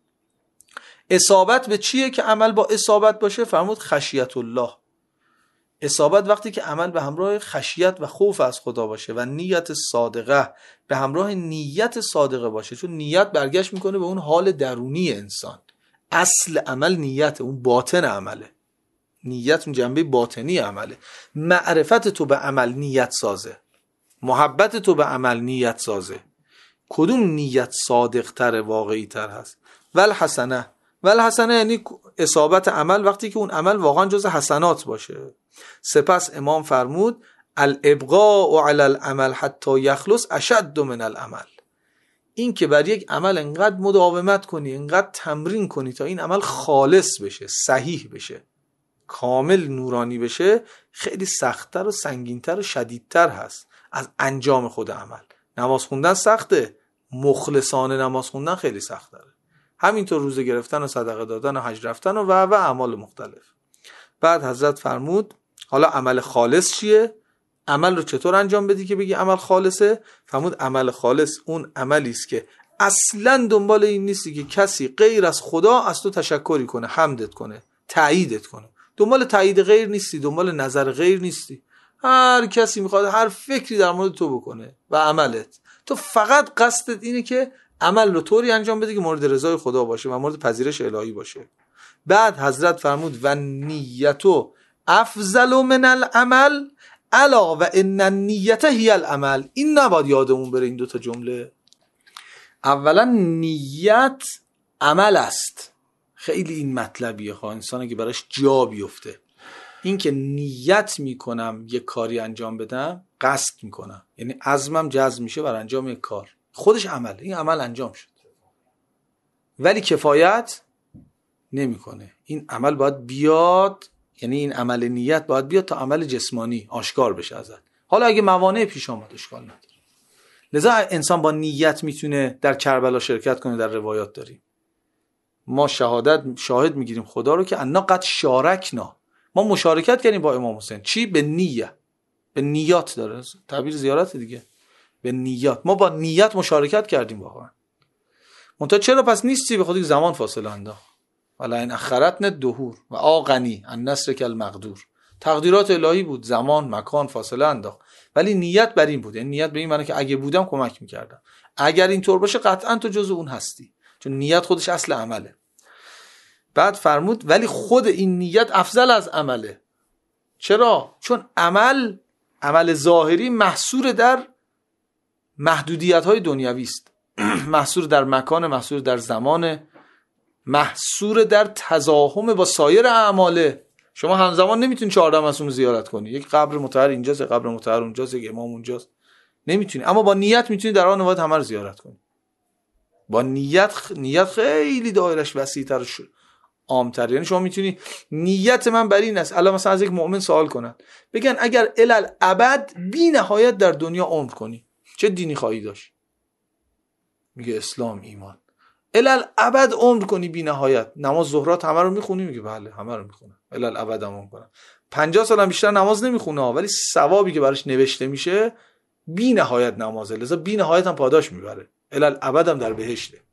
اصابت به چیه که عمل با اصابت باشه؟ فرمود خشیت الله. اصابت وقتی که عمل به همراه خشیت و خوف از خدا باشه و نیت صادقه به همراه نیت صادقه باشه، چون نیت برگشت میکنه به اون حال درونی انسان. اصل عمل نیت، اون باطن عمله. نیت اون جنبه باطنی عمله. معرفت تو به عمل نیت سازه، محبت تو به عمل نیت سازه. کدوم نیت صادق تر، واقعی تر هست؟ والحسنه. والحسنه یعنی اصابت عمل وقتی که اون عمل واقعا جز حسنات باشه. سپس امام فرمود الابقاء علی العمل حتی یخلص اشد من العمل. این که بر یک عمل انقدر مداومت کنی، انقدر تمرین کنی تا این عمل خالص بشه، صحیح بشه، کامل نورانی بشه، خیلی سخت‌تر و سنگین‌تر و شدیدتر هست از انجام خود عمل. نماز خوندن سخته، مخلصانه نماز خوندن خیلی سخت‌تره. همینطور روزه گرفتن و صدقه دادن و حج رفتن و و و اعمال مختلف. بعد حضرت فرمود حالا عمل خالص چیه؟ عمل رو چطور انجام بدی که بگی عمل خالصه؟ فرمود عمل خالص اون عملی است که اصلا دنبال این نیستی که کسی غیر از خدا از تو تشکری کنه، حمدت کنه، تاییدت کنه. دنبال تایید غیر نیستی، دنبال نظر غیر نیستی. هر کسی میخواد هر فکری در مورد تو بکنه و عملت، تو فقط قصدت اینه که عمل رو طوری انجام بده که مورد رضای خدا باشه و مورد پذیرش الهی باشه. بعد حضرت فرمود و نیتو افضل من العمل الا و ان النیت هی العمل. این نباید یادمون بره این دوتا جمله. اولا نیت عمل است. خیلی این مطلبیه ها، انسان که براش جا بیفته. این که نیت میکنم یک کاری انجام بدم، قصد میکنم، یعنی عزمم جزم میشه بر انجام یک کار، خودش عمل، این عمل انجام شد، ولی کفایت نمیکنه. این عمل باید بیاد، یعنی این عمل نیت باید بیاد تا عمل جسمانی آشکار بشه ازت. حالا اگه موانع پیش آمد اشکال نداره. لذا انسان با نیت میتونه در کربلا شرکت کنه. در روایات داریم ما شهادت شاهد میگیریم خدا رو که انا قد شارکنا، ما مشارکت کردیم با امام حسین. چی؟ به نیت، به نیات داره تعبیر زیارت دیگه، به نیات. ما با نیت مشارکت کردیم واقعا. منتها چرا پس نیستی؟ به خودی زمان فاصله انداخت. ولا این اخرتن دهور و آغنی ان نصرک المقدور. تقدیرات الهی بود، زمان مکان فاصله انداخت، ولی نیت بر این بود. یعنی نیت به این معنی که اگه بودم کمک میکردم. اگر اینطور باشه قطعا تو جزو اون هستی، چون نیت خودش اصل عمله. بعد فرمود ولی خود این نیت افضل از عمله. چرا؟ چون عمل عمل ظاهری محصور در محدودیت های دنیوی است، محصور در مکان، محصور در زمان، محصور در تزاحم با سایر اعماله. شما همزمان نمیتونی چهارده معصوم رو زیارت کنی، یک قبر مطهر اینجاست، یک قبر مطهر اونجاست، یک امام اونجاست، نمیتونی. اما با نیت میتونی در آن وقت همه رو زیارت کنی. با نیت خ... نیت خیلی دایرش وسیع‌تر شد، عام‌تر. یعنی شما میتونی نیت من برای این است، الان مثلا از یک مؤمن سوال کنن بگن اگر الالابد بی نهایت در دنیا عمر کنی چه دینی خواهی داشت؟ میگه اسلام، ایمان. الالابد عمر کنی بی نهایت، نماز ظهرات همه رو میخونی؟ میگه بله همه رو میخونم، الالابد عمر کنم. پنجاه سالم بیشتر نماز نمیخونه ولی ثوابی که براش نوشته میشه بی نهایت نمازه، لذا بی نهایت هم پاداش میبره، الالابد هم در بهشته.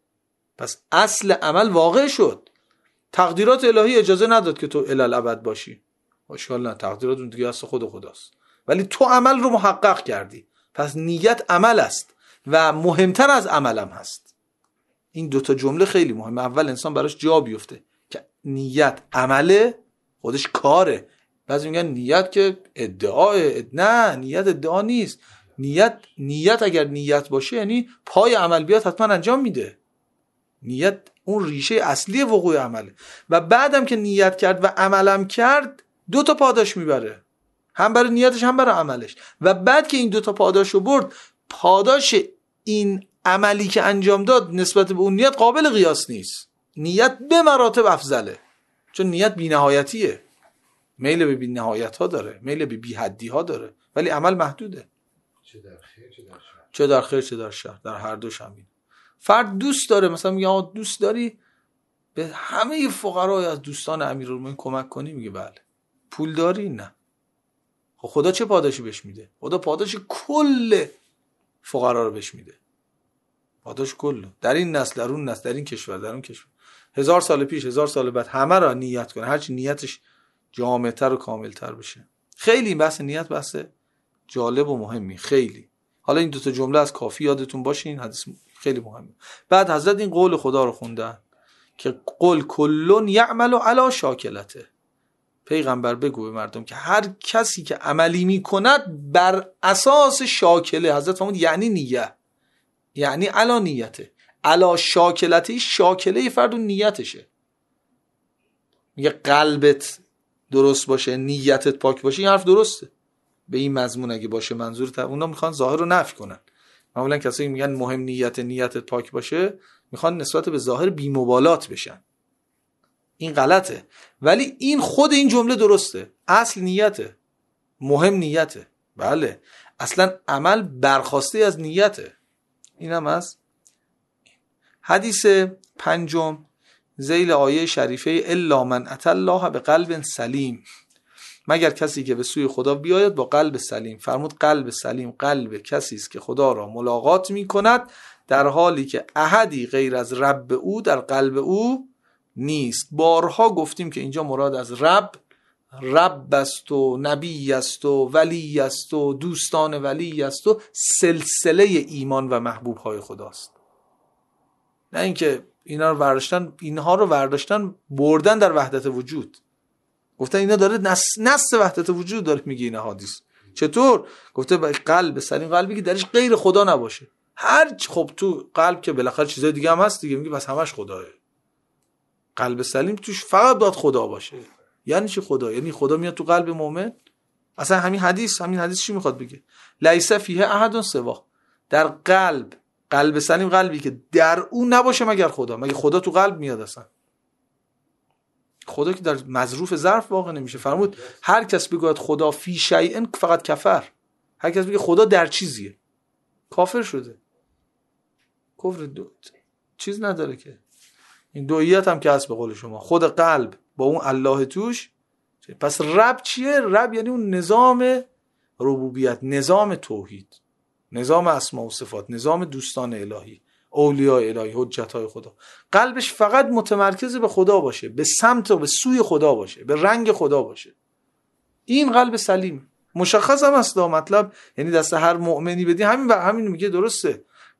پس اصل عمل واقع شد. تقدیرات الهی اجازه نداد که تو الالابد باشی، اشکال نه، تقدیرات اون دیگه از خود خداست، ولی تو عمل رو محقق کردی. پس نیت عمل است و مهمتر از عملم هست. این دوتا جمله خیلی مهمه. اول انسان براش جا بیفته که نیت عمله، خودش کاره. بعضی میگن نیت که ادعاه، نه نیت ادعا نیست. نیت نیت اگر نیت باشه یعنی پای عمل بیاد حتما انجام میده. نیت اون ریشه اصلی وقوع عمله و بعدم که نیت کرد و عملم کرد دو تا پاداش میبره، هم برای نیتش هم برای عملش. و بعد که این دو تا پاداشو برد، پاداش این عملی که انجام داد نسبت به اون نیت قابل قیاس نیست. نیت به مراتب افضله، چون نیت بی‌نهایتیه، میل به بی‌نهایت ها داره، میل به بی حدی ها داره، ولی عمل محدوده. چه در خیر چه در شر، چه در خیر چه در شر، در هر دوش همین. فرد دوست داره، مثلا میگه آقا دوست داری به همه فقرا از دوستان امیرالمومنین کمک کنی؟ میگه بله. پول داری؟ نه. خب خدا چه پاداشی بهش میده؟ خدا پاداش کل فقرا رو بهش میده، پاداش کل، در این نسل، در اون نسل، در این کشور، در اون کشور، هزار سال پیش، هزار سال بعد، همه را نیت کنه، هرچی نیتش جامع‌تر و کاملتر بشه. خیلی این بحث نیت بحث جالب و مهمی، خیلی. حالا این دو تا جمله از کافی یادتون باشه، این حدیث خیلی مهمه. بعد حضرت این قول خدا رو خوندن که قل کلون یعمل علی شاکلته. پیغمبر بگو به مردم که هر کسی که عملی میکند بر اساس شاکله، حضرت فرمود یعنی نیه، یعنی علی نیته، علی شاکلته، شاکله فرد و نیتشه. میگه قلبت درست باشه، نیتت پاک باشه، این حرف درسته. به این مضمون اگه باشه منظور، اونا میخوان ظاهر رو نفی کنن. معمولا کسایی میگن مهم نیت، نیتت پاک باشه، میخوان نسبت به ظاهر بی‌مبالات بشن. این غلطه. ولی این خود این جمله درسته. اصل نیته، مهم نیته. بله اصلا عمل برخواسته از نیته. اینم از حدیث پنجم ذیل آیه شریفه الا من اتى الله بقلب سلیم، مگر کسی که به سوی خدا بیاید با قلب سلیم. فرمود قلب سلیم قلب کسی است که خدا را ملاقات می کند در حالی که احدی غیر از رب او در قلب او نیست. بارها گفتیم که اینجا مراد از رب رب است و نبی است و ولی است و دوستان ولی است و سلسله ایمان و محبوب های خداست. نه اینکه اینا رو برداشتن، اینها رو برداشتن بردن در وحدت وجود، گفتن اینا داره نس نس وحدت وجود داره میگه این حدیث. چطور؟ گفته قلب سلیم قلبی که درش غیر خدا نباشه. هر خب تو قلب که بالاخره چیزای دیگه هم هست دیگه، میگه بس همش خداه. قلب سلیم توش فقط باید خدا باشه. یعنی چی خدا؟ یعنی خدا میاد تو قلب مؤمن. اصلا همین حدیث همین حدیث چی میخواد بگه؟ لیس فیه احد سوا، در قلب قلب سلیم قلبی که در اون نباشه مگر خدا. مگه خدا تو قلب میاد؟ اصلا خدا که در مظروف ظرف واقع نمیشه. فرمود هر کس بگوید خدا فی شیء فقط کفر، هر کس بگه خدا در چیزیه کافر شده. کفر دو چیز نداره که. این دوییت هم که هست به قول شما، خود قلب با اون الله توش. پس رب چیه؟ رب یعنی اون نظام ربوبیت، نظام توحید، نظام اسماء و صفات، نظام دوستان الهی، اولیاء الهی، حجت های خدا. قلبش فقط متمرکز به خدا باشه، به سمت و به سوی خدا باشه، به رنگ خدا باشه. این قلب سلیم. مشخص هم است مطلب، یعنی دست هر مؤمنی بدی همین همین میگه درسته.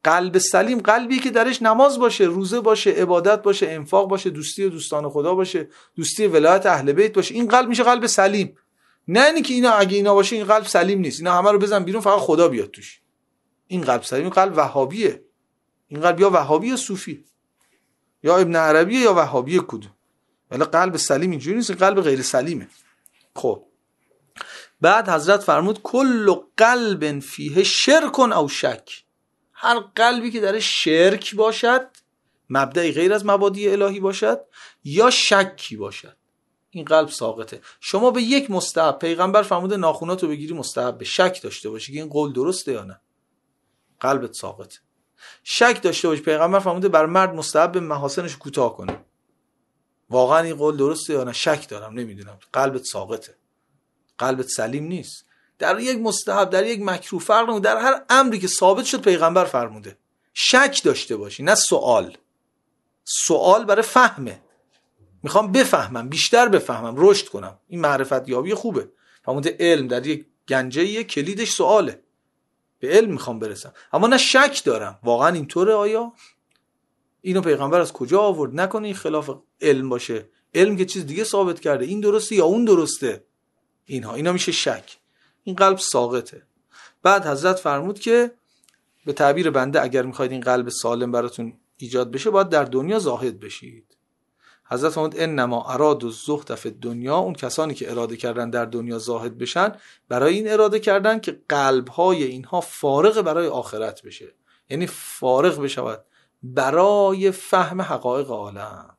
قلب سلیم قلبی که درش نماز باشه، روزه باشه، عبادت باشه، انفاق باشه، دوستی و دوستان خدا باشه، دوستی ولایت اهل بیت باشه. این قلب میشه قلب سلیم. نه اینی که اینا اگه اینا باشه این قلب سلیم نیست، اینا همه رو بزن بیرون فقط خدا بیاد توش. این قلب سلیم قلب وهابیه. این قلب یا وهابی یا صوفی، یا ابن عربی یا وهابی کدوم. ولی قلب سلیم اینجوری نیست، قلب غیر سلیمه. خب بعد حضرت فرمود کل قلب فیه شرک او شک، هر قلبی که در شرک باشد، مبدأی غیر از مبادی الهی باشد، یا شکی باشد، این قلب ساقطه. شما به یک مستحب، پیغمبر فرموده ناخوناتو بگیری مستحب، به شک داشته باشی که این قول درسته یا نه، قلبت ساقطه. شک داشته باشی، پیغمبر فرموده بر مرد مستحب محاسنش کوتاه کنه، واقعا این قول درسته یا نه، شک دارم نمیدونم، قلبت ساقطه، قلبت سلیم نیست. در یک مستحب، در یک مکروه فرق نمیکنه، در هر امری که ثابت شد پیغمبر فرموده شک داشته باشی، نه سوال. سوال برای فهمه، میخوام بفهمم، بیشتر بفهمم، رشد کنم، این معرفت یابی خوبه. فرموده علم در یک گنجه کلیدش سواله، به علم میخوام برسم، اما نه شک دارم واقعا اینطوره، آیا اینو پیغمبر از کجا آورد، نکنه این خلاف علم باشه، علم که چیز دیگه ثابت کرده، این درسته یا اون درسته، اینها اینا میشه شک. این قلب ساقطه. بعد حضرت فرمود که به تعبیر بنده اگر میخواید این قلب سالم براتون ایجاد بشه باید در دنیا زاهد بشید. حضرت فرمود انما اراد الزهد فی الدنیا، اون کسانی که اراده کردن در دنیا زاهد بشن برای این اراده کردن که قلبهای اینها فارغ برای آخرت بشه، یعنی فارغ بشود برای فهم حقایق عالم.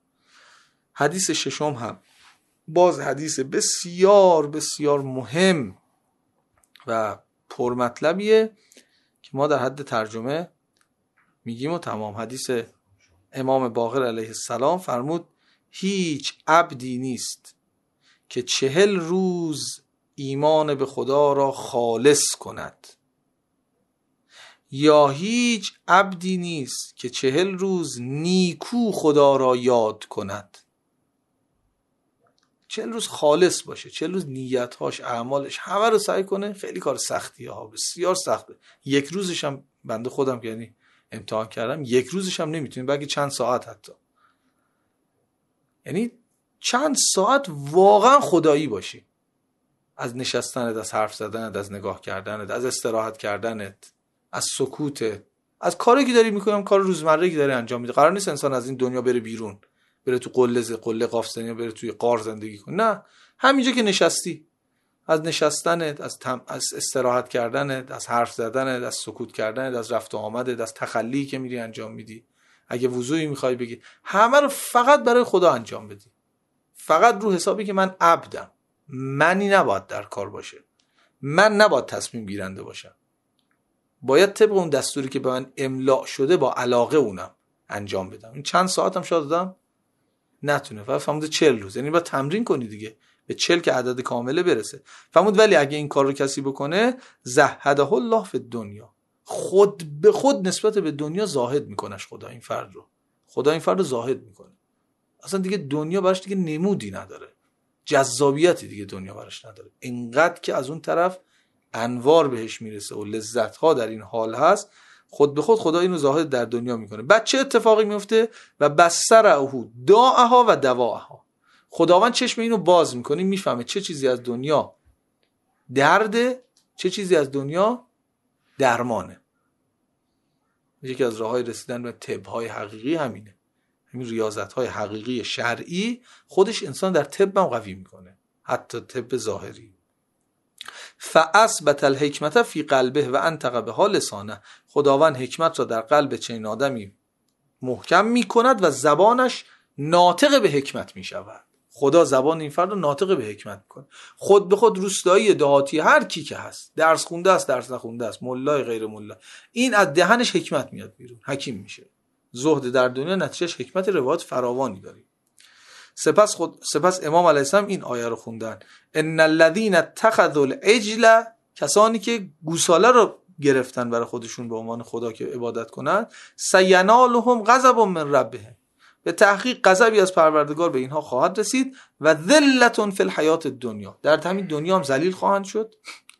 حدیث ششم هم باز حدیث بسیار بسیار مهم و پرمطلبیه که ما در حد ترجمه میگیم و تمام. حدیث امام باقر علیه السلام فرمود هیچ عبدی نیست که چهل روز ایمان به خدا را خالص کند، یا هیچ عبدی نیست که چهل روز نیکو خدا را یاد کند. چهل روز خالص باشه، چهل روز نیتهاش، اعمالش همه رو سعی کنه. خیلی کار سختیه ها، بسیار سخته. یک روزش هم بنده خودم که یعنی امتحان کردم، یک روزش هم نمیتونیم، بلکه چند ساعت حتی، یعنی چند ساعت واقعا خدایی باشی، از نشستنت، از حرف زدنت، از نگاه کردنت، از استراحت کردنت، از سکوتت، از کاری که داری میکنم، کار روزمره که داری انجام میدی. قرار نیست انسان از این دنیا بره بیرون، بره تو قله قله قافزنی یا بره توی غار زندگی کنه، نه، همینجا که نشستی، از نشستنت، از تم... از استراحت کردنت، از حرف زدنت، از سکوت کردنت، از رفت و آمدت، از تخلی که میری انجام میدی، اگه وضوئی میخوای بگی، همه رو فقط برای خدا انجام بدی، فقط رو حسابی که من عبدم، منی نباید در کار باشه، من نباید تصمیم گیرنده باشم، باید طبق اون دستوری که به من املاء شده با علاقه اونم انجام بدم. این چند ساعتم شاید دادم نتونه، فقط فرموده چهل روز، یعنی باید تمرین کنی دیگه، به چهل که عدد کامله برسه. فرمود ولی اگه این کار رو کسی بکنه زهده الله فی الدنیا، خود به خود نسبت به دنیا زاهد میکنش خدا این فرد رو، خدا این فرد رو زاهد میکنه، اصلا دیگه دنیا براش دیگه نمودی نداره، جذابیتی دیگه دنیا براش نداره، اینقدر که از اون طرف انوار بهش میرسه و لذت ها در این حال هست، خود به خود خدا اینو زاهد در دنیا میکنه. بعد چه اتفاقی میفته؟ و بصره داعها و دواها، خداوند چشم اینو باز میکنه، میفهمه چه چیزی از دنیا درده، چه چیزی از دنیا درمانه. یکی از راههای رسیدن به طب‌های حقیقی همینه، همین ریاضت‌های حقیقی شرعی خودش انسان در طب هم قوی میکنه، حتی طب ظاهری. فاثبت الحکمت فی قلبه و انطق بها لسانه، خداوند حکمت را در قلب چنین آدمی محکم میکند و زبانش ناطق به حکمت میشود. خدا زبان این فرد رو ناطق به حکمت میکنه. خود به خود روستایی دهاتی هر کی که هست، درس خونده است درس نخونده است، مولای غیر مولا، این از دهنش حکمت میاد بیرون، حکیم میشه. زهد در دنیا نتیجهش حکمت، روایت فراوانی داریم. سپس خود سپس امام علیه السلام این آیه رو خوندن ان الذين اتخذوا العجل، کسانی که گوساله رو گرفتن برای خودشون به عنوان خدا که عبادت کنن، سینالهم غضب من ربهم، به تحقیق غضبی از پروردگار به اینها خواهد رسید، و ذلت فی الحیات الدنیا، در همین دنیا هم ذلیل خواهند شد،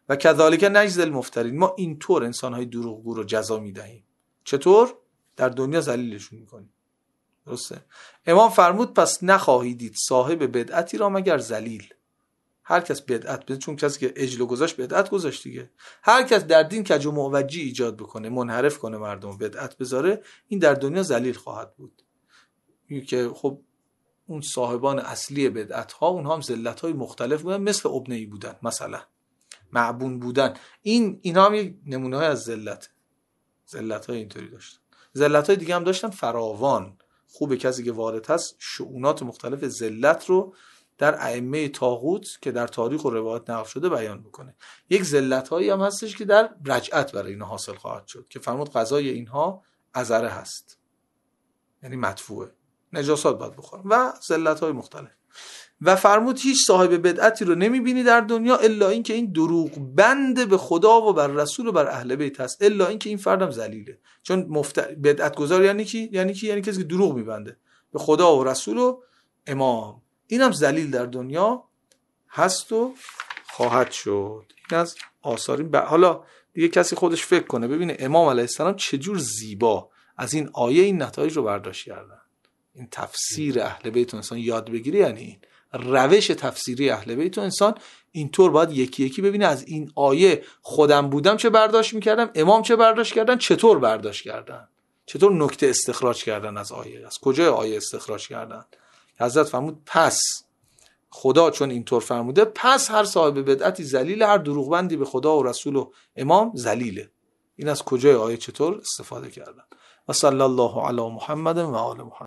و کذالک نجزی المفترین، ما اینطور انسانهای دروغگو رو جزا میدهیم. چطور؟ در دنیا ذلیلشون میکنیم. درسته؟ امام فرمود پس نخواهید دید صاحب بدعتی را مگر ذلیل. هر کس بدعت بده، چون کسی که اجل گذاشت بدعت گذاشت دیگه، هر کس در دین کج و معوجی ایجاد بکنه، منحرف کنه، مردم بدعت بذاره، این در دنیا ذلیل خواهد بود. این که خب اون صاحبان اصلی بدعت ها، اونها هم ذلت های مختلف بودن، مثل ابنه‌ای بودن، مثلا معبون بودن. این اینا هم یک نمونه های از ذلت، ذلت های اینطوری داشتن. ذلت های دیگه هم داشتن فراوان. خوبه کسی که وارد هست شؤونات مختلف ذلت رو در ائمه طاغوت که در تاریخ و روایات نقل شده بیان بکنه. یک ذلت هایی هم هستش که در رجعت برای اینا حاصل خواهد شد که فرمود قضای اینها عذره هست، یعنی مدفوعه، نجاسات باید بخورن و ذلت های مختلف. و فرمود هیچ صاحب بدعتی رو نمیبینی در دنیا الا این که این دروغ بند به خدا و بر رسول و بر اهل بیت هست، الا این که این فردم ذلیله. چون مفتر... بدعت گذار یعنی کی؟ یعنی کی؟ یعنی کسی که دروغ میبنده به خدا و رسول و امام. اینم ذلیل در دنیا هست و خواهد شد. این از آثار. ب... حالا دیگه کسی خودش فکر کنه ببینه امام علیه السلام چجور زیبا از این آیه این نتایج رو برداشت کردن. این تفسیر اهل بیت انسان یاد بگیره، یعنی این روش تفسیری اهل بیت انسان اینطور باید یکی یکی ببینه از این آیه خودم بودم چه برداشت میکردم، امام چه برداشت کردن، چطور برداشت کردن، چطور نکته استخراج کردن از آیه، از کجای آیه استخراج کردن. حضرت فرمود پس خدا چون اینطور فرموده، پس هر صاحب بدعتی ذلیل، هر دروغبندی به خدا و رسول و امام ذلیله. این از کجای آیه چطور استفاده کردن. و صلی الله علی محمد و آل محمد.